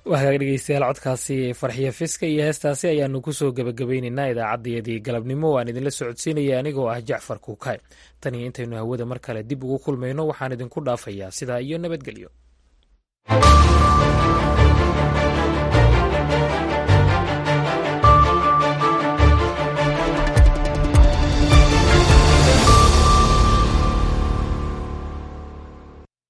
waa hagaag dhegeystayaal codkaasi farxiyo fiska iyo heestaasi ayaanu kusoo gebagabaynaynaa idaacaddayadii galabnimo waan idinla socodsiinaya anigoo ah jacfar kuukay tan iyo intaynu hawada mar kale dib ugu kulmayno waxaan idinku dhaafayaa sidaa iyo nabadgelyo.